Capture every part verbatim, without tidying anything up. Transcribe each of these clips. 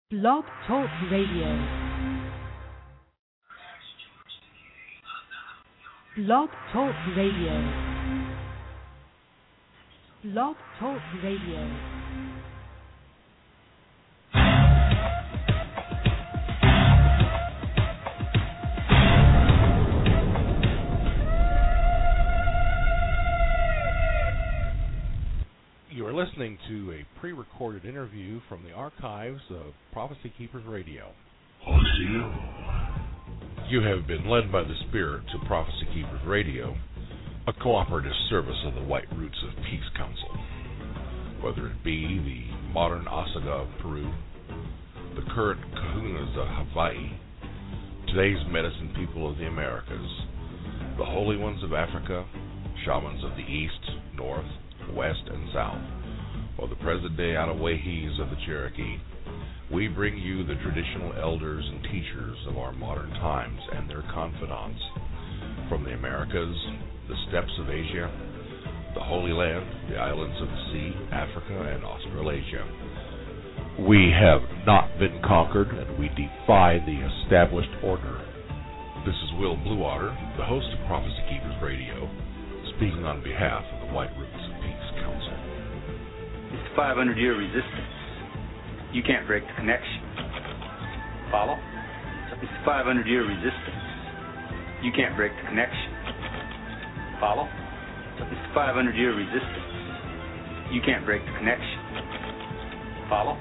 Blog Talk Radio. Blog Talk Radio. Blog Talk Radio. You are listening to a pre-recorded interview from the archives of Prophecy Keepers Radio. You have been led by the Spirit to Prophecy Keepers Radio, a cooperative service of the White Roots of Peace Council. Whether it be the modern Osaga of Peru, the current Kahunas of Hawaii, today's medicine people of the Americas, the Holy Ones of Africa, shamans of the East, North, West, and South, or the present-day Anawahis of the Cherokee, we bring you the traditional elders and teachers of our modern times and their confidants from the Americas, the steppes of Asia, the Holy Land, the islands of the sea, Africa, and Australasia. We have not been conquered, and we defy the established order. This is Will Bluewater, the host of Prophecy Keepers Radio, speaking on behalf of the White Roots of Peace Council. It's a five hundred year resistance. You can't break the connection. Follow? It's a five hundred year resistance. You can't break the connection. Follow? It's a five hundred year resistance. You can't break the connection. Follow?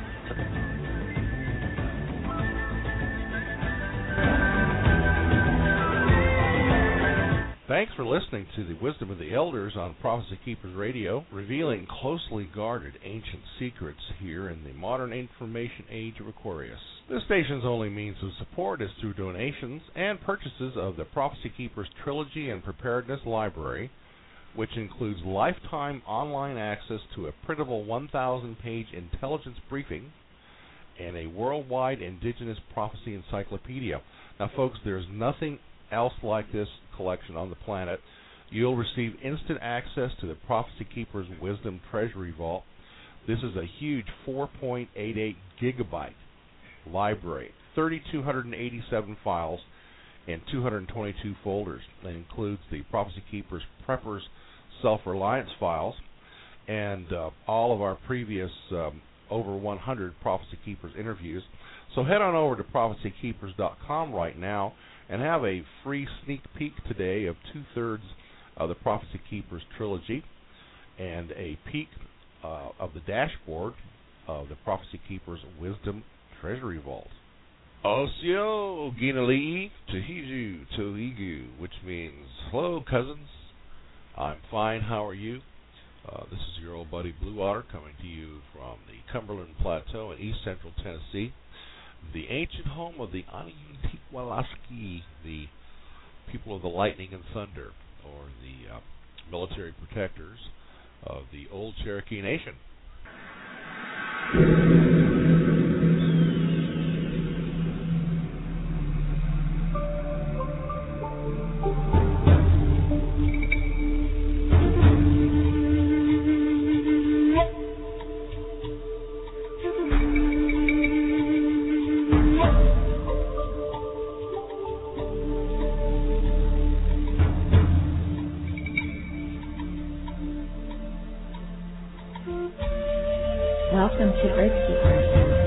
Thanks for listening to the Wisdom of the Elders on Prophecy Keepers Radio, revealing closely guarded ancient secrets here in the modern information age of Aquarius. This station's only means of support is through donations and purchases of the Prophecy Keepers Trilogy and Preparedness Library, which includes lifetime online access to a printable one thousand page intelligence briefing and a worldwide indigenous prophecy encyclopedia. Now, folks, there's nothing else like this collection on the planet. You'll receive instant access to the Prophecy Keepers Wisdom Treasury Vault. This is a huge four point eight eight gigabyte library, three thousand two hundred eighty-seven files, and two hundred twenty-two folders. That includes the Prophecy Keepers Preppers Self-Reliance files and uh, all of our previous um, over one hundred Prophecy Keepers interviews. So head on over to prophecy keepers dot com right now and have a free sneak peek today of two-thirds of the Prophecy Keepers Trilogy and a peek uh, of the dashboard of the Prophecy Keepers Wisdom Treasury Vault. Osio Ginalii Tahizu Tohigu, which means, hello, cousins. I'm fine. How are you? Uh, this is your old buddy Bluewater coming to you from the Cumberland Plateau in east central Tennessee, the ancient home of the Aniyintikwalaski, the people of the lightning and thunder, or the uh, military protectors of the old Cherokee Nation. Welcome to Earth Keepers.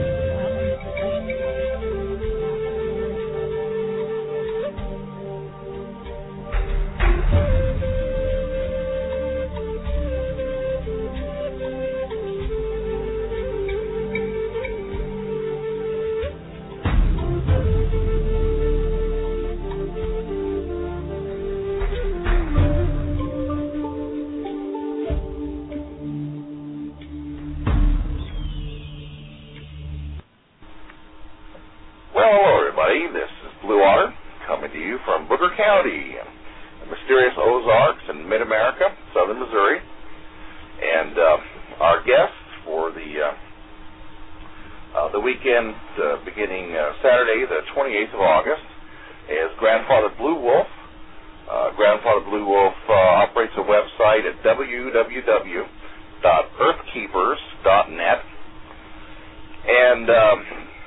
County, the mysterious Ozarks in mid-America, southern Missouri. And uh, our guest for the uh, uh, the weekend uh, beginning uh, Saturday, the twenty-eighth of August, is Grandfather Blue Wolf. Uh, Grandfather Blue Wolf uh, operates a website at w w w dot earth keepers dot net. And um,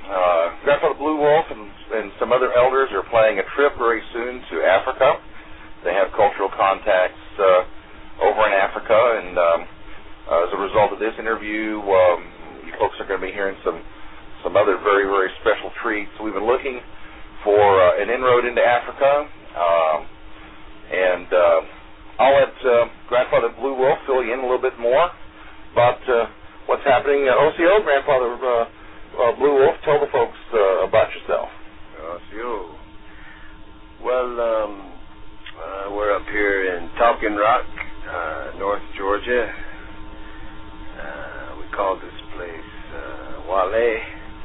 Grandfather Blue Wolf and, and some other elders are planning a trip very soon to Africa. They have cultural contacts uh, over in Africa, and um, uh, as a result of this interview, um, you folks are going to be hearing some, some other very, very special treats. We've been looking for uh, an inroad into Africa, um, and uh, I'll let uh, Grandfather Blue Wolf fill you in a little bit more about uh, what's happening. Uh, O C O, Grandfather uh, uh, Blue Wolf, tell the folks uh, about yourself. O C O. Well, um, uh, we're up here in Talking Rock, uh, North Georgia. Uh, we call this place uh, Wale.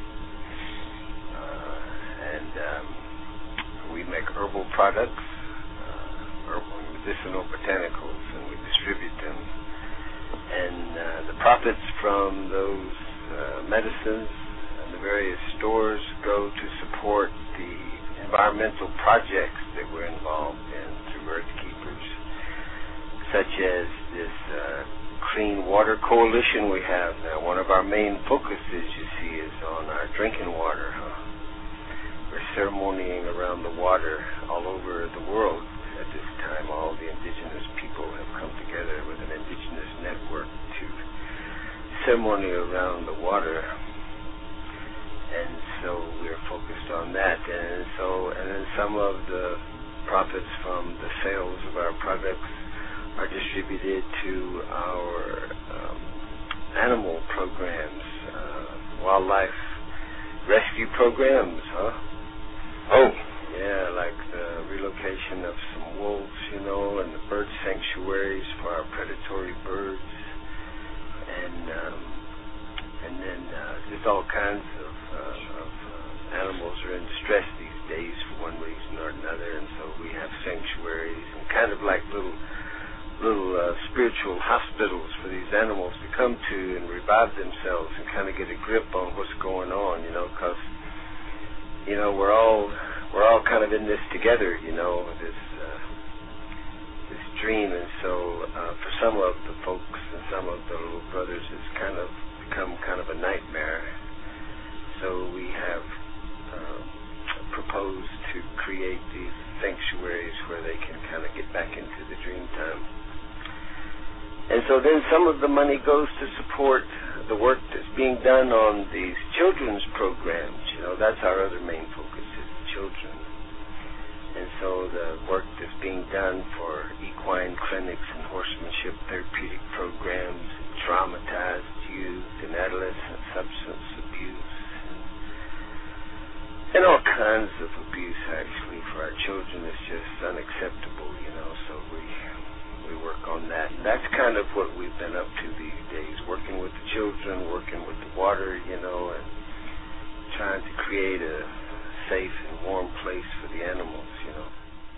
And um, we make herbal products, uh, herbal medicinal botanicals, and we distribute them. And uh, the profits from those uh, medicines and the various stores go to support the environmental projects that we're involved in through Earth Keepers, such as this uh, Clean Water Coalition we have now. One of our main focuses, you see, is on our drinking water. Huh? We're ceremonying around the water all over the world at this time. All the indigenous people have come together with an indigenous network to ceremony around the water, and so we're focused on that. And so, and then some of the profits from the sales of our products are distributed to our um, animal programs, uh, wildlife rescue programs, huh? Oh. Yeah, like the relocation of some wolves, you know, and the bird sanctuaries for our predatory birds. And um, and then uh, just all kinds of, uh, of uh, animals are in distress these days for one reason or another. And so we have sanctuaries and kind of like little little uh, spiritual hospitals for these animals to come to and revive themselves and kind of get a grip on what's going on, you know, because you know, we're all we're all kind of in this together, you know, this uh, this dream, and so uh, for some of the folks and some of the little brothers, it's kind of become kind of a nightmare. So we have uh, proposed to create these sanctuaries where they can kind of get back into the dream time. And so then some of the money goes to support the work that's being done on these children's programs. You know, that's our other main focus, is the children. And so the work that's being done for equine clinics and horsemanship therapeutic programs, traumatized youth and adolescent substance abuse, and all kinds of abuse, actually, for our children is just unacceptable, you know, so we we work on that. And that's kind of what we've been up to these days, working with the children, working with the water, you know, and trying to create a safe and warm place for the animals, you know.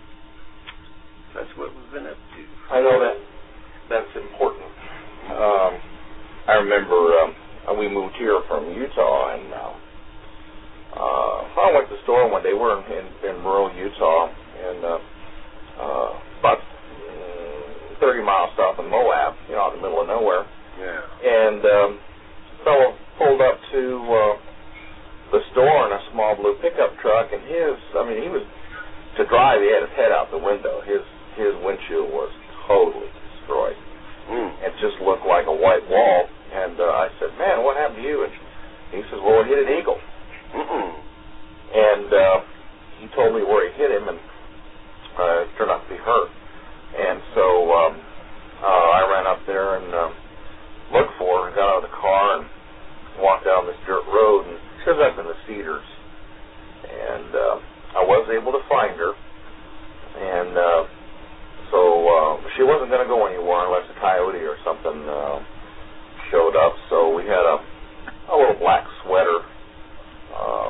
So that's what we've been up to. I know that that's important. Um, I remember um, we moved here from Utah, and uh, uh, I went to the store one day. We're in, in rural Utah, and uh, uh, about thirty miles south of Moab, you know, out in the middle of nowhere. Yeah. And um, a fellow pulled up to uh, the store in a small blue pickup truck, and his, I mean, he was, to drive, he had his head out the window. His his windshield was totally destroyed. Mm. It just looked like a white wall. And uh, I said, man, what happened to you? And he says, well, it hit an eagle. Mm-mm. And uh, he told me where he hit him, and uh, it turned out to be hurt. And so um, uh, I ran up there and um, looked for her and got out of the car and walked down this dirt road, and she was up in the cedars. And uh, I was able to find her. And uh, so uh, she wasn't going to go anywhere unless a coyote or something uh, showed up. So we had a, a little black sweater uh,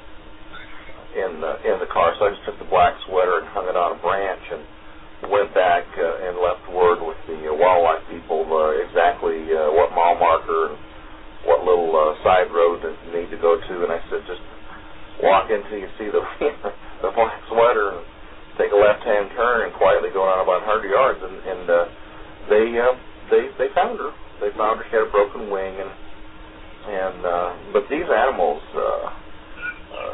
in the in the car. So I just took the black sweater and hung it on a branch and went back uh, and left word with the uh, wildlife people uh, exactly uh, what mile marker and what little uh, side road that you need to go to. And I said, just walk until you see the the black sweater and take a left-hand turn and quietly go down about one hundred yards. And, and uh, they uh, they they found her. They found her. She had a broken wing. And and uh, but these animals, uh, uh,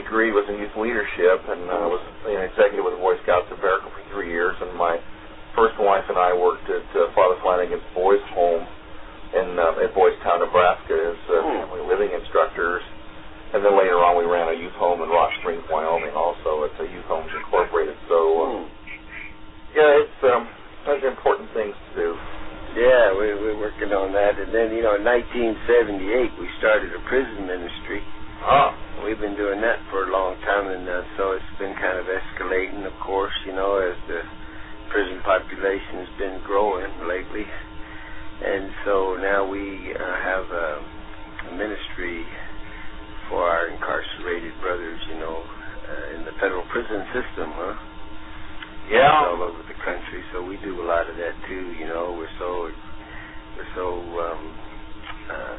degree was in youth leadership, and I uh, was an executive with the Boy Scouts of America for three years. And my first wife and I worked at uh, Father Flanagan's Boys Home in uh, at Boys Town, Nebraska, as uh, mm. family living instructors. And then later on, we ran a youth home in Rock Springs, Wyoming, also. It's a Youth Homes Incorporated. So, uh, mm. yeah, it's um, those are important things to do. Yeah, we, we're working on that. And then, you know, in nineteen seventy-eight, we started a prison ministry. Ah. We've been doing that for a long time, and uh, so it's been kind of escalating, of course, you know, as the prison population has been growing lately. And so now we uh, have a, a ministry for our incarcerated brothers, you know, uh, in the federal prison system, huh? Yeah. All over the country, so we do a lot of that too, you know. We're so, we're so um, uh,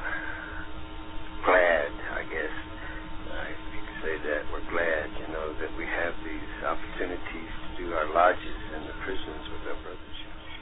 glad, I guess. You can say that we're glad, you know, that we have these opportunities to do our lodges in the prisons with our brothers.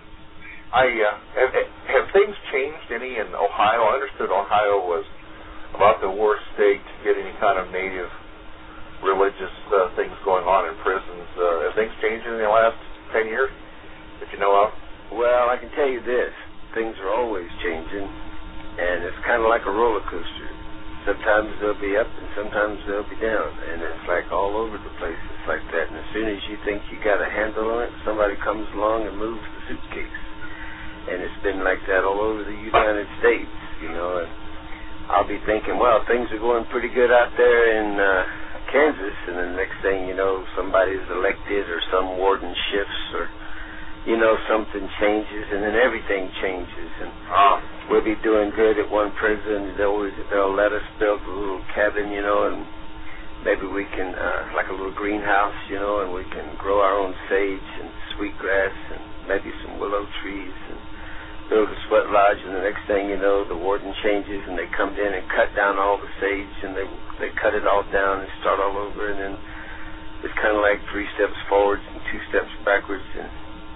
I uh, have, have things changed any in Ohio? I understood Ohio was about the worst state to get any kind of native religious uh, things going on in prisons. Uh, have things changed in the last ten years that you know of? Well, I can tell you this: things are always changing, and it's kind of like a roller coaster. Sometimes they'll be up and sometimes they'll be down, and it's like all over the place. It's like that, and as soon as you think you got a handle on it, somebody comes along and moves the suitcase. And it's been like that all over the United States, you know. And I'll be thinking, well, things are going pretty good out there in uh, Kansas, and the next thing you know, somebody's elected or some warden shifts or, you know, something changes, and then everything changes. And uh, we'll be doing good at one prison. They'll, they'll let us build a little cabin, you know, and maybe we can, uh, like a little greenhouse, you know, and we can grow our own sage and sweetgrass and maybe some willow trees and build a sweat lodge. And the next thing you know, the warden changes and they come in and cut down all the sage, and they they cut it all down and start all over, and then it's kind of like three steps forwards and two steps backwards, and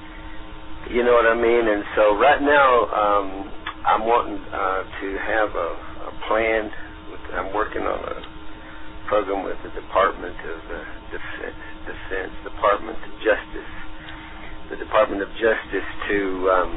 you know what I mean. And so right now, um, I'm wanting uh, to have a, a plan. With, I'm working on a program with the Department of uh, Defense, Defense, Department of Justice, the Department of Justice to um,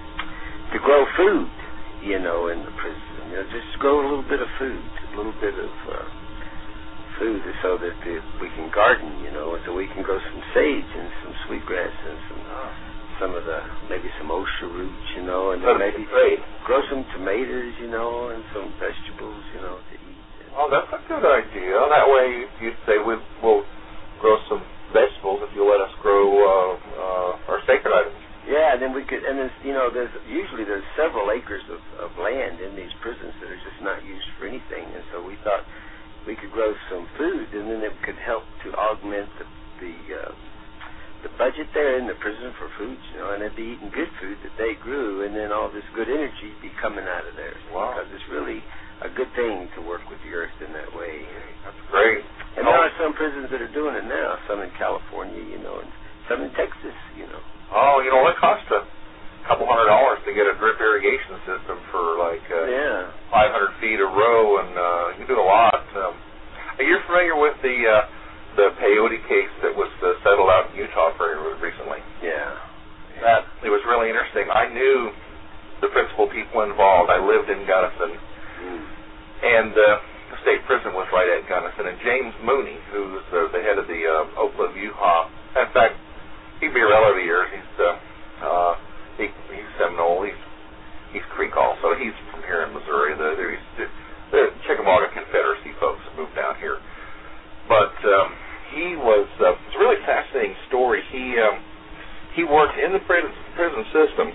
to grow food, you know, in the prison. You know, just grow a little bit of food, a little bit of uh, food, so that the, we can garden, you know, so we can grow some sage and some sweetgrass and some some of the maybe some osha roots, you know, and then maybe grow some tomatoes, you know, and some vegetables, you know, to eat. Oh, that's a good idea. That way, you'd say we, we'll grow some vegetables if you let us grow uh, uh, our sacred items. Yeah, and then we could, and there's, you know, there's usually there's several acres of, of land in these prisons that are just not used for anything, and so we thought we could grow some food, and then it could help to augment the the, uh, the budget there in the prison for food, you know, and they'd be eating good food that they grew, and then all this good energy be coming out of there. Wow. Because it's really a good thing to work with the earth in that way. That's great. And there are some prisons that are doing it now, some in California, you know, and some in Texas, you know. Oh, you know, it costs a couple hundred dollars to get a drip irrigation system for like uh, yeah. five hundred feet a row, and uh, you do a lot. Um, are you familiar with the uh, the peyote case that was uh, settled out in Utah very recently? Yeah. That it was really interesting. I knew the principal people involved. I lived in Gunnison, mm. and uh, the state prison was right at Gunnison. And James Mooney, who's uh, the head of the uh, Oak Cliff U-Haul, in fact, he'd be around over the years. He's uh, uh, he, he's Seminole. He's he's Creek also. He's from here in Missouri. The the, the Chickamauga Confederacy folks moved down here. But um, he was uh, it's a really fascinating story. He um, he worked in the prison, prison system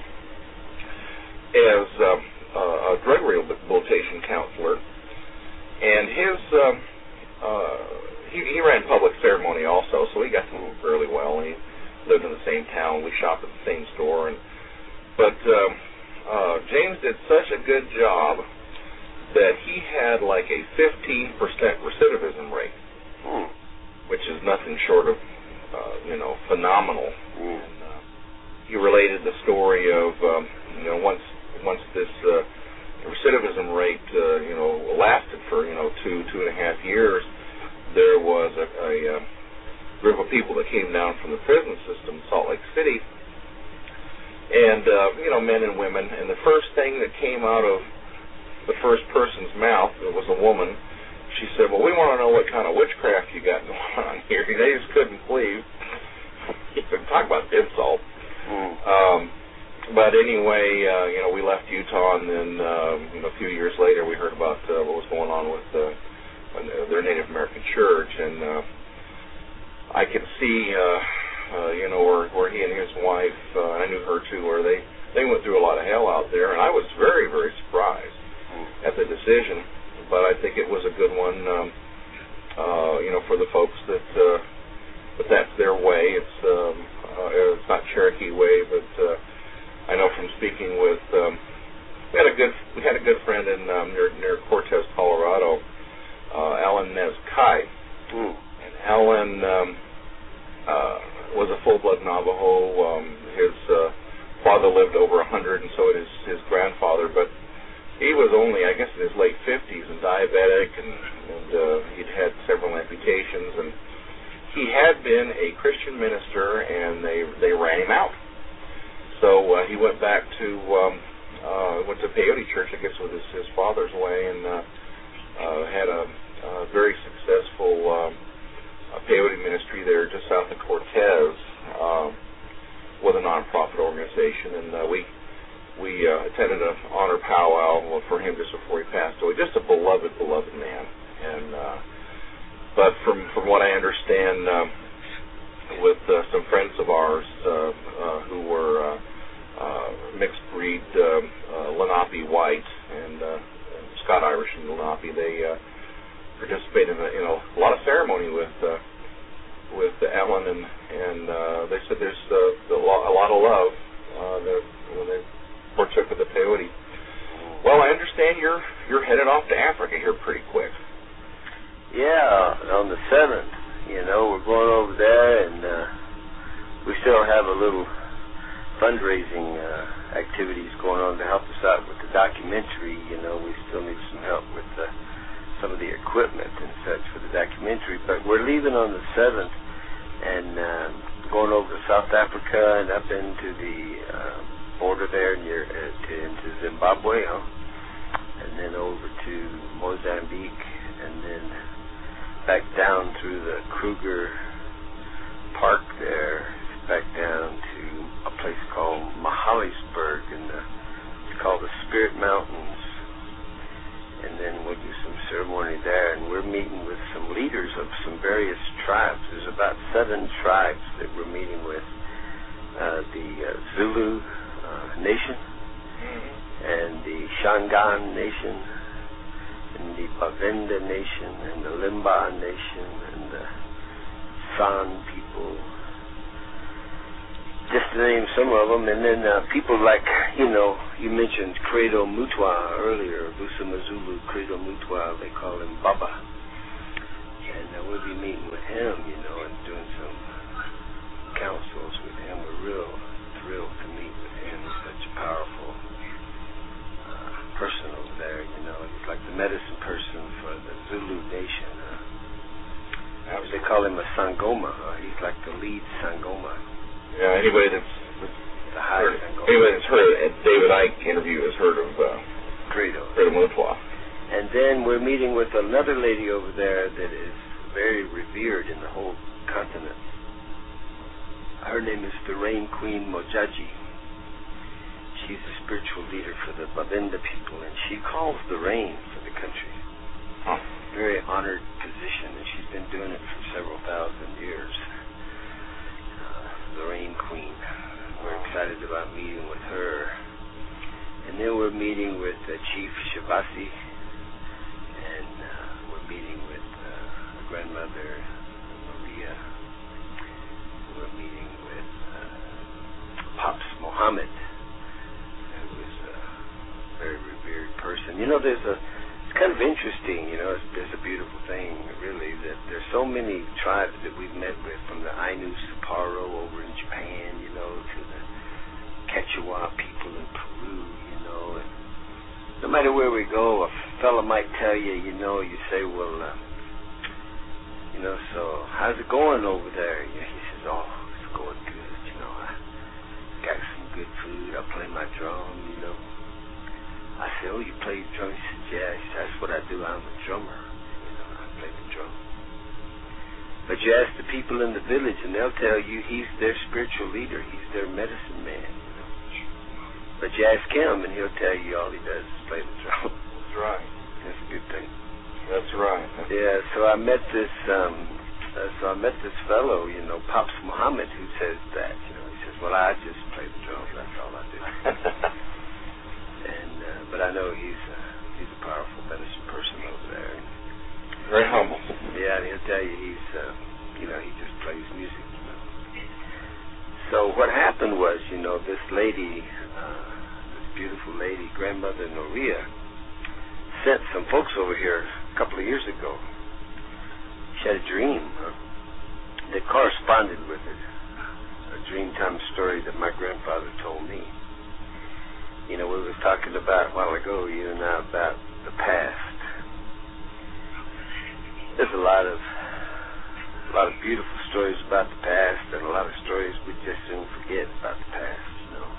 as um, uh, a drug rehabilitation counselor, and his um, uh, he, he ran public ceremony also, so he got to know him fairly well. And he lived in the same town. We shopped at the same store, and but um, uh, James did such a good job that he had like a fifteen percent recidivism rate, hmm. which is nothing short of uh, you know phenomenal. Hmm. And, uh, he related the story of um, you know once once this uh, recidivism rate uh, you know lasted for you know two two and a half years, there was a, a uh, group of people that came down from the prison system in Salt Lake City, and, uh, you know, men and women, and the first thing that came out of the first person's mouth, it was a woman, she said, well, we want to know what kind of witchcraft you got going on here. They just couldn't believe. You could talk about insult. Mm. Um, but anyway, uh, you know, we left Utah, and then um, you know, a few years later, we heard about uh, what was going on with uh, their Native American church, and uh, I could see, uh, uh, you know, where, where he and his wife, uh, I knew her too, where they, they went through a lot of hell out there, and I was very, very surprised at the decision, but I think it was a good one, um, uh, you know, for the folks that, uh, that that's their way. It's, um, uh, it's not Cherokee way, but uh, I know from speaking with, um, we had a good, we had a good friend in um, near, near Cortez, Colorado, uh, Alan Nez Kai, mm. and Alan um, uh, was a full-blood Navajo. Um, his uh, father lived over a hundred, and so did his, his grandfather, but he was only, I guess, in his late fifties and diabetic, and, and uh, he'd had several amputations, and he had been a Christian minister, and they they ran him out. So uh, he went back to um, uh, went to Peyote Church, I guess, with his, his father's way, and uh, uh, had a, a very successful um, a peyote ministry there just south of Cortez uh, with a nonprofit organization, and uh, we. We uh, attended an honor powwow for him just before he passed away. Just a beloved, beloved man. And uh, but from from what I understand, uh, with uh, some friends of ours uh, uh, who were uh, uh, mixed breed uh, uh, Lenape white and uh, Scott Irish and Lenape, they uh, participated in a, you know, a lot of ceremony with uh, with Ellen, and and uh, they said there's uh, a, lot, a lot of love uh, that when they partook of the peyote. Well, I understand you're you're headed off to Africa here pretty quick. Yeah, on the seventh. You know, we're going over there, and uh, we still have a little fundraising uh, activities going on to help us out with the documentary. You know, we still need some help with uh, some of the equipment and such for the documentary. But we're leaving on the seventh and uh, going over to South Africa and up into the Uh, border there near uh, to, into Zimbabwe, huh? And then over to Mozambique, and then back down through the Kruger Park there, back down to a place called Mahalisburg, and the, it's called the Spirit Mountains. And then we'll do some ceremony there, and we're meeting with some leaders of some various tribes. There's about seven tribes that we're meeting with. Uh, the uh, Zulu Uh, nation, and the Shangaan nation, and the Bavenda nation, and the Limba nation, and the San people, just to name some of them. And then uh, people like, you know, you mentioned Credo Mutwa earlier, Busamazulu Credo Mutwa, they call him Baba, and uh, we'll be meeting with him, you know, and doing some councils with him. We're real thrilled to meet with him. He's such a powerful uh, person over there, you know. He's like the medicine person for the Zulu nation. Uh, they call him a Sangoma. Uh, he's like the lead Sangoma. Yeah, anybody that's, the high heard, Sangoma. anybody that's heard a David Icke interview has heard of uh, Credo. Credo Mutwa. And then we're meeting with another lady over there that is very revered in the whole continent. Her name is the Rain Queen Mojaji. She's a spiritual leader for the Babenda people, and she calls the rain for the country. Huh. Very honored position, and she's been doing it for several thousand years. Uh, the Rain Queen. We're excited about meeting with her. And then we're meeting with uh, Chief Shabasi, and uh, we're meeting with uh, grandmother Maria. We're meeting with uh, Pops Mohammed, who is a very revered person. You know, there's a, it's kind of interesting, you know, it's, there's a beautiful thing, really, that there's so many tribes that we've met with, from the Ainu Sapporo over in Japan, you know, to the Quechua people in Peru, you know, and no matter where we go, a fella might tell you, you know, you say, well, uh, you know, so how's it going over there? You know, he says, oh, it's going good, you know. I got some good food. I play my drum, you know. I said, oh, you play drum? He said, yeah. He said, that's what I do. I'm a drummer. You know, I play the drum. But you ask the people in the village, and they'll tell you he's their spiritual leader. He's their medicine man, you know. But you ask him, and he'll tell you all he does is play the drum. That's right. That's a good thing. That's right. Yeah, so I met this, um, uh, so I met this fellow, you know, Pops Muhammad, who says that, you know, he says, well, I just play the drum, that's all I do. and, uh, but I know he's, uh, he's a powerful medicine person over there. Very humble. Yeah, and he'll tell you he's, uh, you know, he just plays music, you know. So what happened was, you know, this lady, uh, this beautiful lady, Grandmother Noria, sent some folks over here a couple of years ago. She had a dream huh, that corresponded with it, a dreamtime story that my grandfather told me. You know, we were talking about a while ago, you and I, about the past. There's a lot of a lot of beautiful stories about the past, and a lot of stories we just soon forget about the past, you know.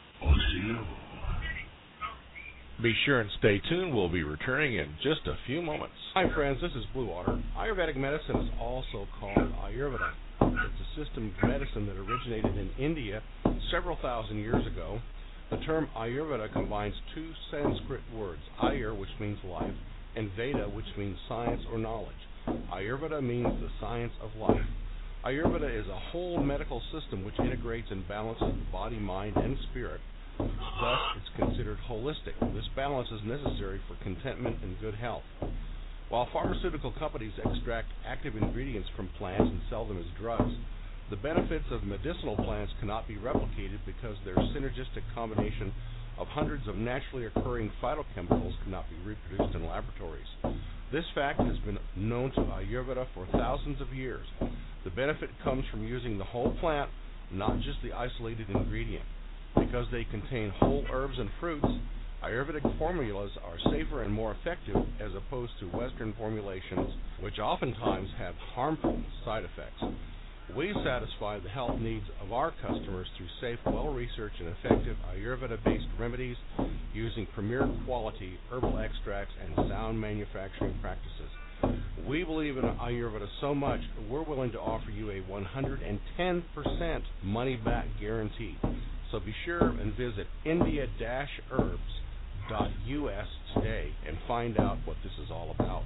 Be sure and stay tuned. We'll be returning in just a few moments. Hi, friends. This is Blue Water. Ayurvedic medicine is also called Ayurveda. It's a system of medicine that originated in India several thousand years ago. The term Ayurveda combines two Sanskrit words, Ayur, which means life, and Veda, which means science or knowledge. Ayurveda means the science of life. Ayurveda is a whole medical system which integrates and balances the body, mind, and spirit. Thus, it's considered holistic. This balance is necessary for contentment and good health. While pharmaceutical companies extract active ingredients from plants and sell them as drugs, the benefits of medicinal plants cannot be replicated because their synergistic combination of hundreds of naturally occurring phytochemicals cannot be reproduced in laboratories. This fact has been known to Ayurveda for thousands of years. The benefit comes from using the whole plant, not just the isolated ingredient. Because they contain whole herbs and fruits, Ayurvedic formulas are safer and more effective as opposed to Western formulations, which oftentimes have harmful side effects. We satisfy the health needs of our customers through safe, well-researched, and effective Ayurveda-based remedies using premier quality herbal extracts and sound manufacturing practices. We believe in Ayurveda so much, we're willing to offer you a one hundred ten percent money-back guarantee. So be sure and visit india dash herbs dot U S today and find out what this is all about.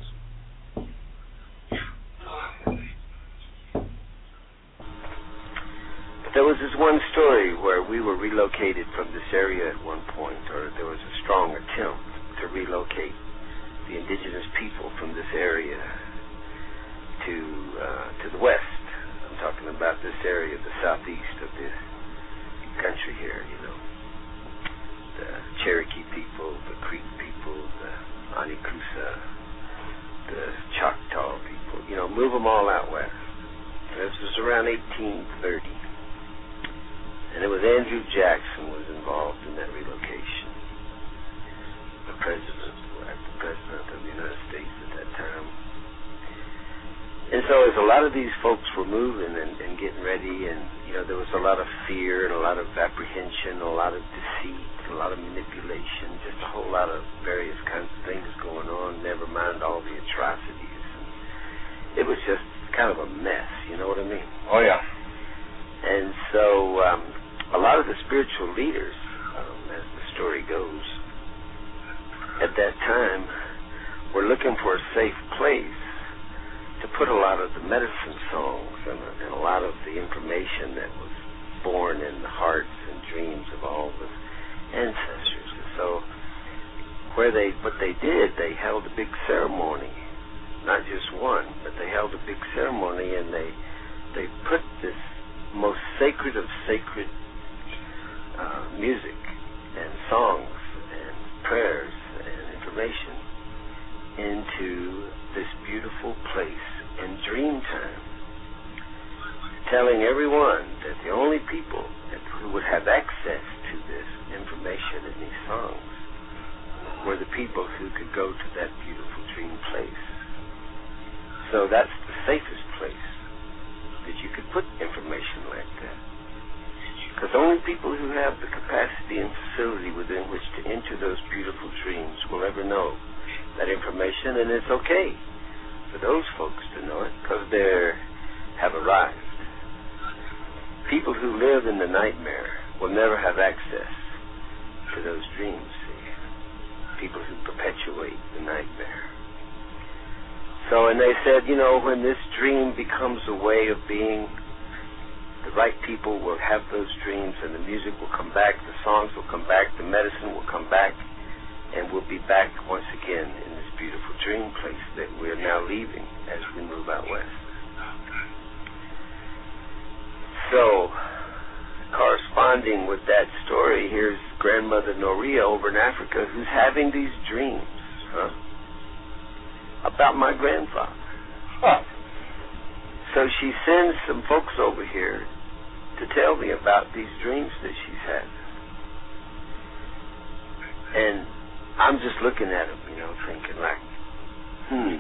There was this one story where we were relocated from this area at one point, or there was a strong attempt to relocate the indigenous people from this area to uh, to the west. I'm talking about this area, the southeast of this country here, you know. The Cherokee people, the Creek people, the Anikusa, the Choctaw people, you know, move them all out west. This was around eighteen thirty. And it was Andrew Jackson was involved in that relocation. The president, the president of the United States at that time. And so as a lot of these folks were moving and, and getting ready, and, you know, there was a lot of fear and a lot of apprehension, a lot of deceit, a lot of manipulation, just a whole lot of various kinds of things going on, never mind all the atrocities. And it was just kind of a mess, you know what I mean? Oh, yeah. And so um, a lot of the spiritual leaders, um, as the story goes, at that time were looking for a safe place to put a lot of the medicine songs and, and a lot of the information that was born in the hearts and dreams of all the ancestors. And so where they, what they did, they held a big ceremony, not just one, but they held a big ceremony, and they they put this most sacred of sacred uh, music and songs and prayers and information into this beautiful place in dream time, telling everyone that the only people that, who would have access to this information and these songs were the people who could go to that beautiful dream place. So that's the safest place that you could put information like that. Because only people who have the capacity and facility within which to enter those beautiful dreams will ever know that information, and it's okay for those folks to know it because they have arrived. People who live in the nightmare will never have access to those dreams. See? People who perpetuate the nightmare. So, and they said, you know, when this dream becomes a way of being, the right people will have those dreams, and the music will come back, the songs will come back, the medicine will come back, and we'll be back once again in this beautiful dream place that we're now leaving as we move out west. So, corresponding with that story, here's Grandmother Noria over in Africa who's having these dreams, huh, about my grandfather. Huh. So she sends some folks over here to tell me about these dreams that she's had. And I'm just looking at them, you know, thinking like, hmm.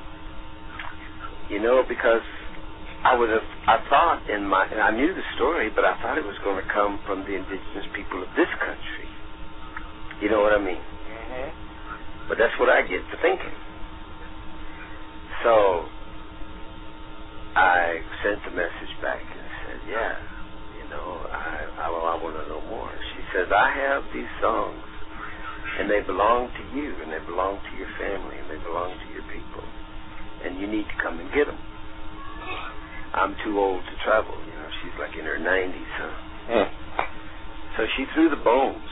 You know, because I would have, I thought in my, and I knew the story, but I thought it was going to come from the indigenous people of this country. You know what I mean? Mm-hmm. But that's what I get to thinking. So I sent a message back and said, yeah, you know, I, I, I want to know more. She says, I have these songs, and they belong to you, and they belong to your family, and they belong to your people, and you need to come and get them. I'm too old to travel, you know, she's like in her nineties, huh? Mm. So she threw the bones.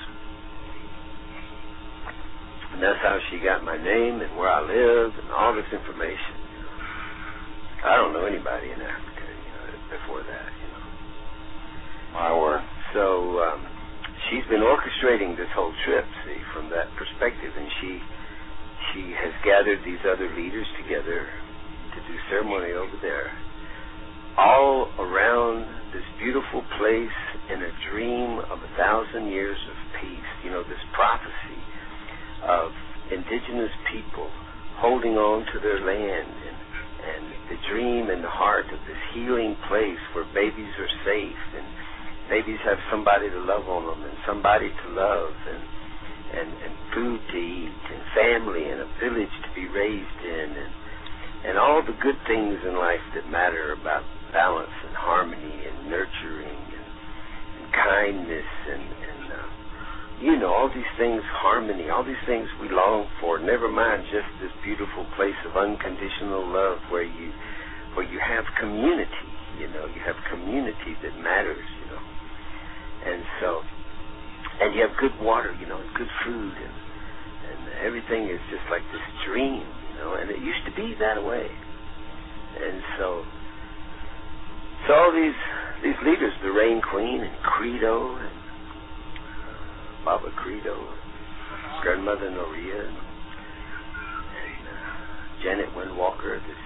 And that's how she got my name and where I live and all this information. You know. I don't know anybody in Africa, you know, before that, you know. My word. So um, she's been orchestrating this whole trip, see, from that perspective, and she she has gathered these other leaders together to do ceremony over there, all around this beautiful place in a dream of a thousand years of peace. You know, this prophecy of indigenous people holding on to their land, and, and the dream in the heart of this healing place where babies are safe, and babies have somebody to love on them, and somebody to love, and, and, and food to eat, and family, and a village to be raised in, and, and all the good things in life that matter about balance and harmony and nurturing and, and kindness and, and uh, you know, all these things, harmony, all these things we long for. Never mind just this beautiful place of unconditional love where you where you have community, you know, you have community that matters, you know. And so, and you have good water, you know, and good food, and, and everything is just like this dream, you know, and it used to be that way. And so, So all these these leaders, the Rain Queen and Credo and Baba Credo, and Grandmother Noria, and, and uh, Janet Windwalker, this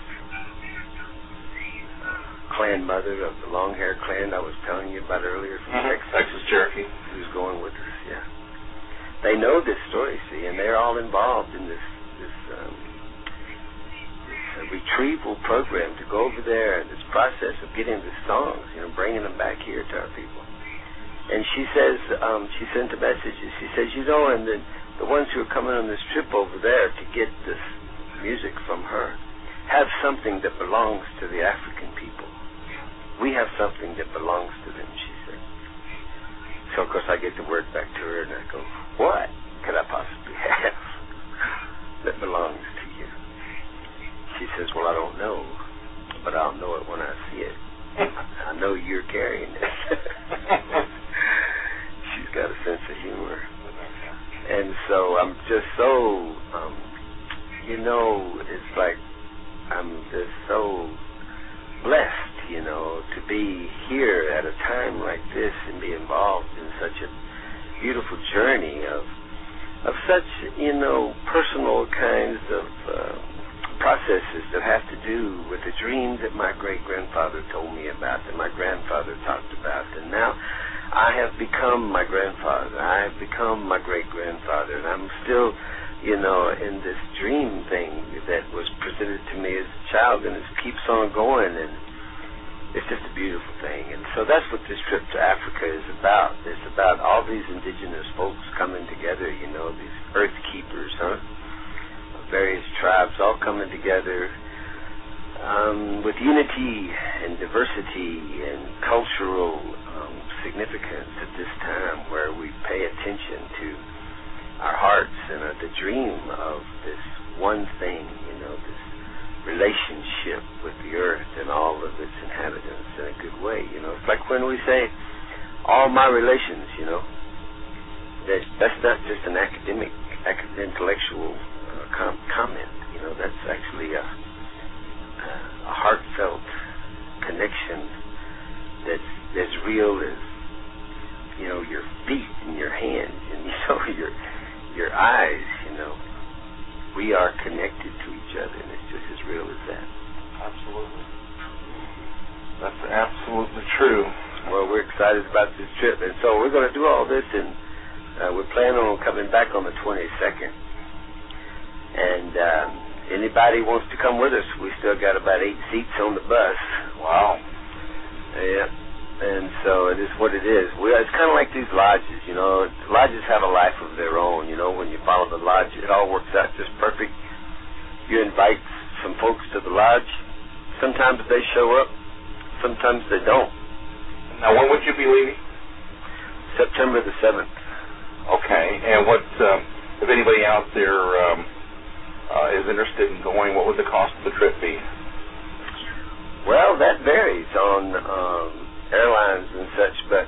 uh, clan mother of the long hair clan I was telling you about earlier from mm-hmm. Texas, Texas Cherokee, who's going with us. Yeah, they know this story, see, and they're all involved in this this. Um, A retrieval program to go over there, this process of getting the songs, you know, bringing them back here to our people. And she says, um, she sent a message, and she says, you know, and the, the ones who are coming on this trip over there to get this music from her have something that belongs to the African people. We have something that belongs to them, she said. So, of course, I get the word back to her, and I go, what could I possibly have that belongs to you? She says, well, I don't know, but I'll know it when I see it. I know you're carrying it. She's got a sense of humor. And so I'm just so, um, you know, it's like I'm just so blessed, you know, to be here at a time like this and be involved in such a beautiful journey of, of such, you know, personal kinds of uh, processes that have to do with the dream that my great-grandfather told me about, that my grandfather talked about. And now I have become my grandfather. I have become my great-grandfather. And I'm still you know, in this dream thing that was presented to me as a child, and it keeps on going, and it's just a beautiful thing. And so that's what this trip to Africa is about. It's about all these indigenous folks coming together, you know, these earth keepers, huh? Various tribes all coming together um, with unity and diversity and cultural um, significance at this time, where we pay attention to our hearts and uh, the dream of this one thing, you know, this relationship with the earth and all of its inhabitants in a good way. You know, it's like when we say all my relations, you know, that that's not just an academic, academic intellectual uh, com- comment. You know, that's actually a, a heartfelt connection that's as real as, you know, your feet and your hands and, you know, your your eyes. You know, we are connected to each other, and it's just as real as that. Absolutely. That's absolutely true. Well, we're excited about this trip, and so we're going to do all this, and uh, we're planning on coming back on the twenty-second. And um, anybody wants to come with us, we still got about eight seats on the bus. Wow. Yeah. And so it is what it is. We, it's kind of like these lodges, you know. Lodges have a life of their own, you know. When you follow the lodge, it all works out just perfect. You invite some folks to the lodge. Sometimes they show up. Sometimes they don't. Now, when would you be leaving? September the seventh. Okay. And what, um, if anybody out there um, uh, is interested in going, what would the cost of the trip be? Well, that varies on um, airlines and such, but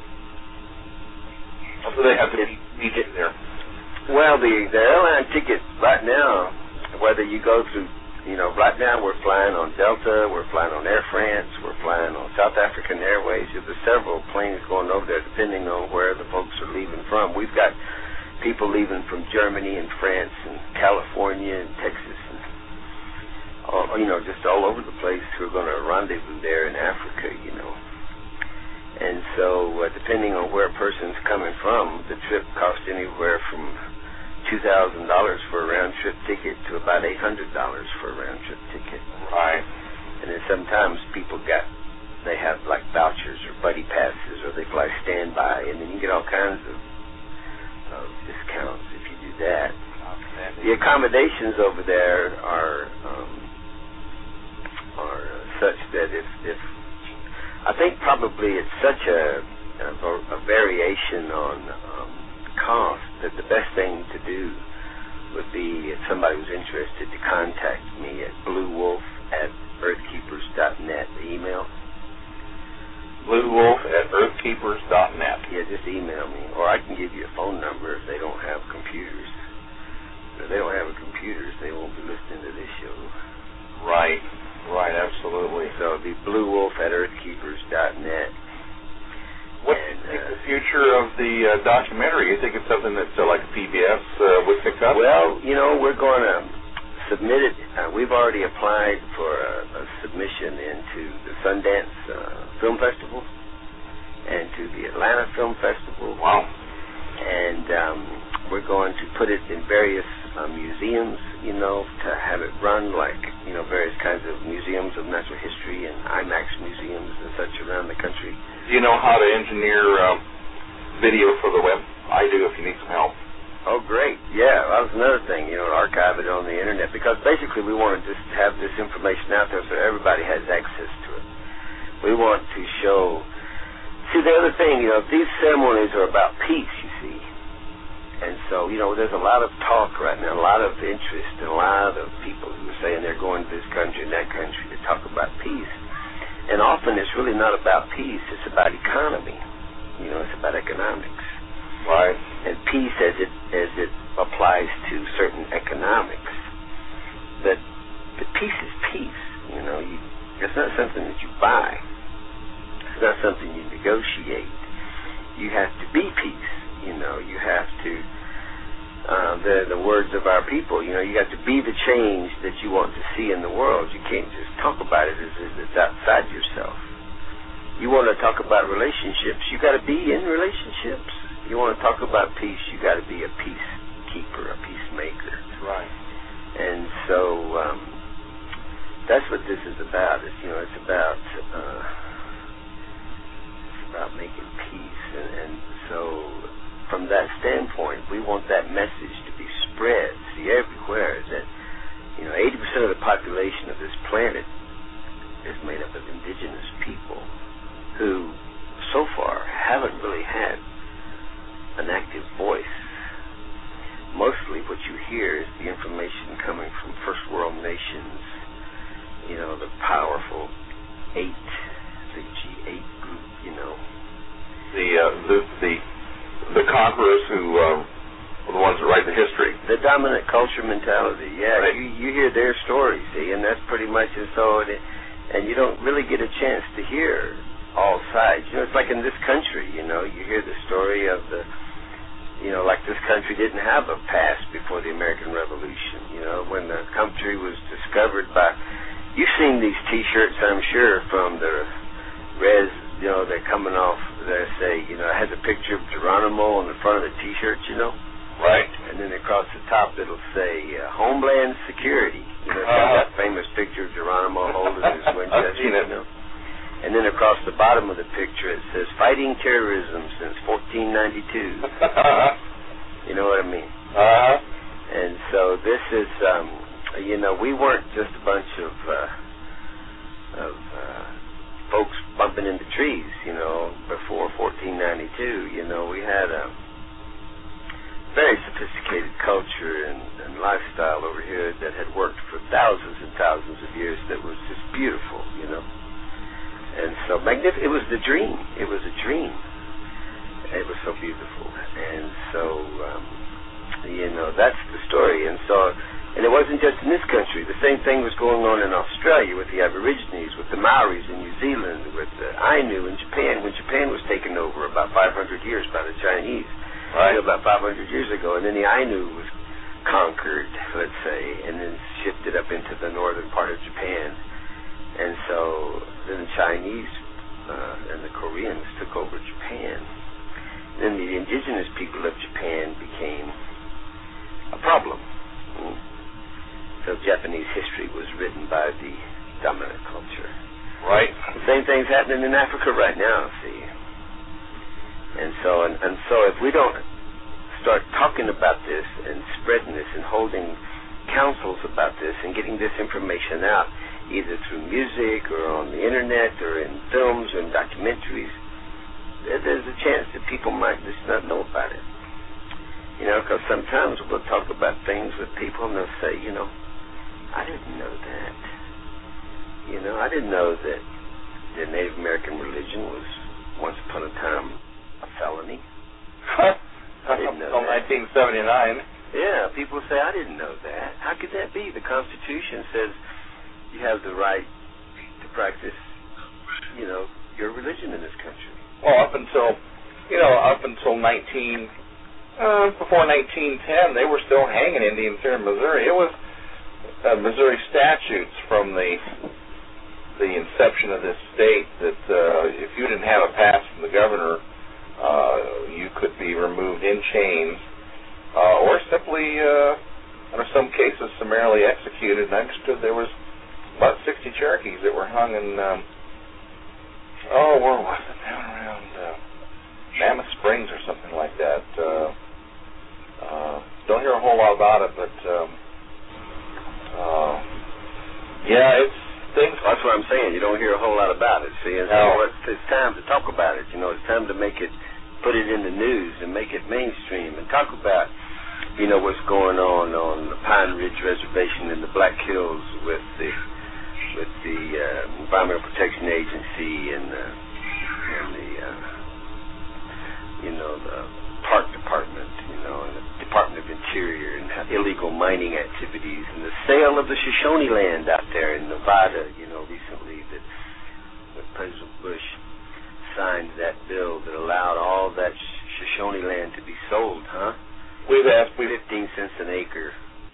so they have to be, be there. Well, the the airline ticket right now, whether you go through, you know, right now we're flying on Delta, we're flying on Air France, we're flying on South African Airways. There's several planes going over there, depending on where the folks are leaving from. We've got people leaving from Germany and France and California and Texas and all, you know, just all over the place who are going to rendezvous there in Africa, you know. And so, uh, depending on where a person's coming from, the trip costs anywhere from two thousand dollars for a round-trip ticket to about eight hundred dollars for a round-trip ticket. Right. And then sometimes people got, they have like vouchers or buddy passes, or they fly standby, and then you get all kinds of, of discounts if you do that. The accommodations over there are um, are such that if, if I think probably it's such a, a, a variation on um, cost that the best thing to do would be, if somebody was interested, to contact me at bluewolf at earthkeepers dot net, the email. bluewolf at earthkeepers dot net. Yeah, just email me. Or I can give you a phone number if they don't have computers. If they don't have a computers, they won't be listening to this show. Right. Right, absolutely. So it'll be bluewolf at earthkeepers dot net. What do you think the future of the uh, documentary? You think it's something that uh, like P B S uh, would pick up? Well, you know, we're going to submit it. Uh, we've already applied for a, a submission into the Sundance uh, Film Festival and to the Atlanta Film Festival. Wow. And um, we're going to put it in various uh, museums, you know, to have it run like, you know, various kinds of museums of natural history and IMAX museums and such around the country. Do you know how to engineer um, video for the web? I do if you need some help. Oh, great. Yeah, that was another thing, you know, archive it on the internet, because basically we want to just have this information out there so everybody has access to it. We want to show... See, the other thing, you know, these ceremonies are about peace, you see. And so, you know, there's a lot of talk right now, a lot of interest, and a lot of people who are saying they're going to this country and that country to talk about peace. And often it's really not about peace, it's about economy. You know, it's about economics. Right. And peace as it as it applies to certain economics. But the peace is peace. You know, you, it's not something that you buy. It's not something you negotiate. You have to be peace. You know, you have to, uh, the the words of our people, you know, you have to be the change that you want to see in the world. You can't just talk about it as if it's outside yourself. You want to talk about relationships, you got to be in relationships. You want to talk about peace, you got to be a peace peacekeeper, a peacemaker. Right. And so um, that's what this is about. It's, you know, it's about uh, it's about making peace. And, and so from that standpoint, we want that message to be spread, see, everywhere, that, you know, eighty percent of the population of this planet is made up of indigenous people who, so far, haven't really had an active voice. Mostly what you hear is the information coming from first world nations, you know, the powerful eight, the G eight group, you know. The uh, the the the conquerors who uh, were the ones that write the history. The dominant culture mentality, yeah. Right. You you hear their stories, see, and that's pretty much as though it, and you don't really get a chance to hear all sides. You know, it's like in this country, you know, you hear the story of the, you know, like this country didn't have a past before the American Revolution. You know, when the country was discovered by, you've seen these T-shirts, I'm sure, from the res, you know, they're coming off, they say, you know, it has a picture of Geronimo on the front of the T-shirt, you know. Right. And then across the top it'll say uh, Homeland Security. You know, uh-huh. That famous picture of Geronimo holding his Winchester, you know. And then across the bottom of the picture it says, fighting terrorism since fourteen ninety-two. You know what I mean? Uh-huh. And so this is, um, you know, we weren't just a bunch of uh, of uh, folks bumping into trees, you know, before fourteen ninety-two. You know, we had a very sophisticated culture and, and lifestyle over here that had worked for thousands and thousands of years that was just beautiful, you know. And so magnificent. It was the dream. It was a dream. It was so beautiful. And so, um, you know, that's the story. And so, and it wasn't just in this country. The same thing was going on in Australia with the Aborigines, with the Maoris in New Zealand, with the Ainu in Japan, when Japan was taken over about five hundred years by the Chinese. Right. You know, about five hundred years ago. And then the Ainu was conquered, let's say, and then shifted up into the northern part of Japan. And so then the Chinese uh, and the Koreans took over Japan. Then the indigenous people of Japan became a problem. Mm. So Japanese history was written by the dominant culture. Right. The same thing's happening in Africa right now, see. And so, and, and so if we don't start talking about this and spreading this and holding councils about this and getting this information out, either through music or on the internet or in films or in documentaries, there's a chance that people might just not know about it. You know, because sometimes we'll talk about things with people and they'll say, you know, I didn't know that. You know, I didn't know that the Native American religion was once upon a time a felony. I didn't know Until that. nineteen seventy-nine. Yeah, people say, I didn't know that. How could that be? The Constitution says you have the right to practice, you know, your religion in this country. Well, up until, you know, up until nineteen, uh, before nineteen ten, they were still hanging Indians here in Missouri. It was uh, Missouri statutes from the the inception of this state that uh, if you didn't have a pass from the governor, uh, you could be removed in chains, uh, or simply, uh, in some cases, summarily executed. And I understood there was about sixty Cherokees that were hung in, um, oh, where was it? Down around uh, Mammoth Springs or something like that. Uh, uh, don't hear a whole lot about it, but um, uh, yeah, it's things. That's what I'm saying. You don't hear a whole lot about it. See, and no. so it's, it's time to talk about it. You know, it's time to make it, put it in the news and make it mainstream and talk about, you know, what's going on on the Pine Ridge Reservation in the Black Hills with the with the uh, Environmental Protection Agency and the and the uh, you know the Park Department, you know, and the Department of Interior, and illegal mining activities, and the sale of the Shoshone land out there in Nevada, you know, recently that, that President Bush signed that bill that allowed all that Shoshone land to be sold, huh? We've asked, we've fifteen cents an acre.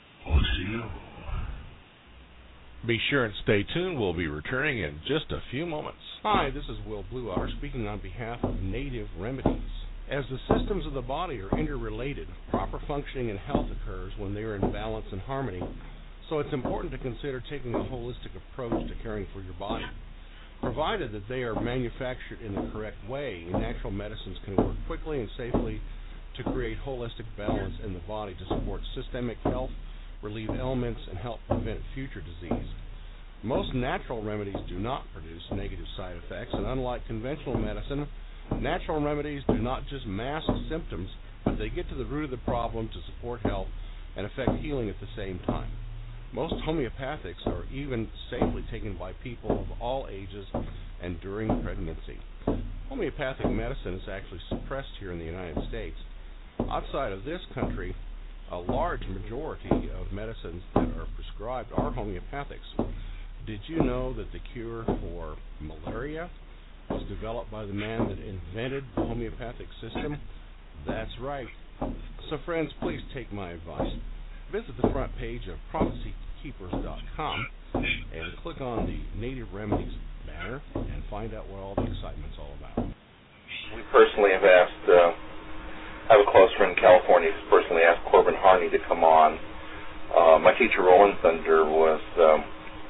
Be sure and stay tuned. We'll be returning in just a few moments. Hi, this is Will Blue Otter speaking on behalf of Native Remedies. As the systems of the body are interrelated, proper functioning and health occurs when they are in balance and harmony, so it's important to consider taking a holistic approach to caring for your body. Provided that they are manufactured in the correct way, natural medicines can work quickly and safely to create holistic balance in the body to support systemic health, relieve ailments, and help prevent future disease. Most natural remedies do not produce negative side effects, and unlike conventional medicine, natural remedies do not just mask symptoms, but they get to the root of the problem to support health and affect healing at the same time. Most homeopathics are even safely taken by people of all ages and during pregnancy. Homeopathic medicine is actually suppressed here in the United States. Outside of this country, a large majority of medicines that are prescribed are homeopathics. Did you know that the cure for malaria was developed by the man that invented the homeopathic system? That's right. So friends, please take my advice. Visit the front page of prophecy keepers dot com and click on the Native Remedies banner and find out what all the excitement's all about. We personally have asked, uh, I have a close friend in California who's personally asked Corbin Harney to come on. Uh, my teacher, Rolling Thunder, was um,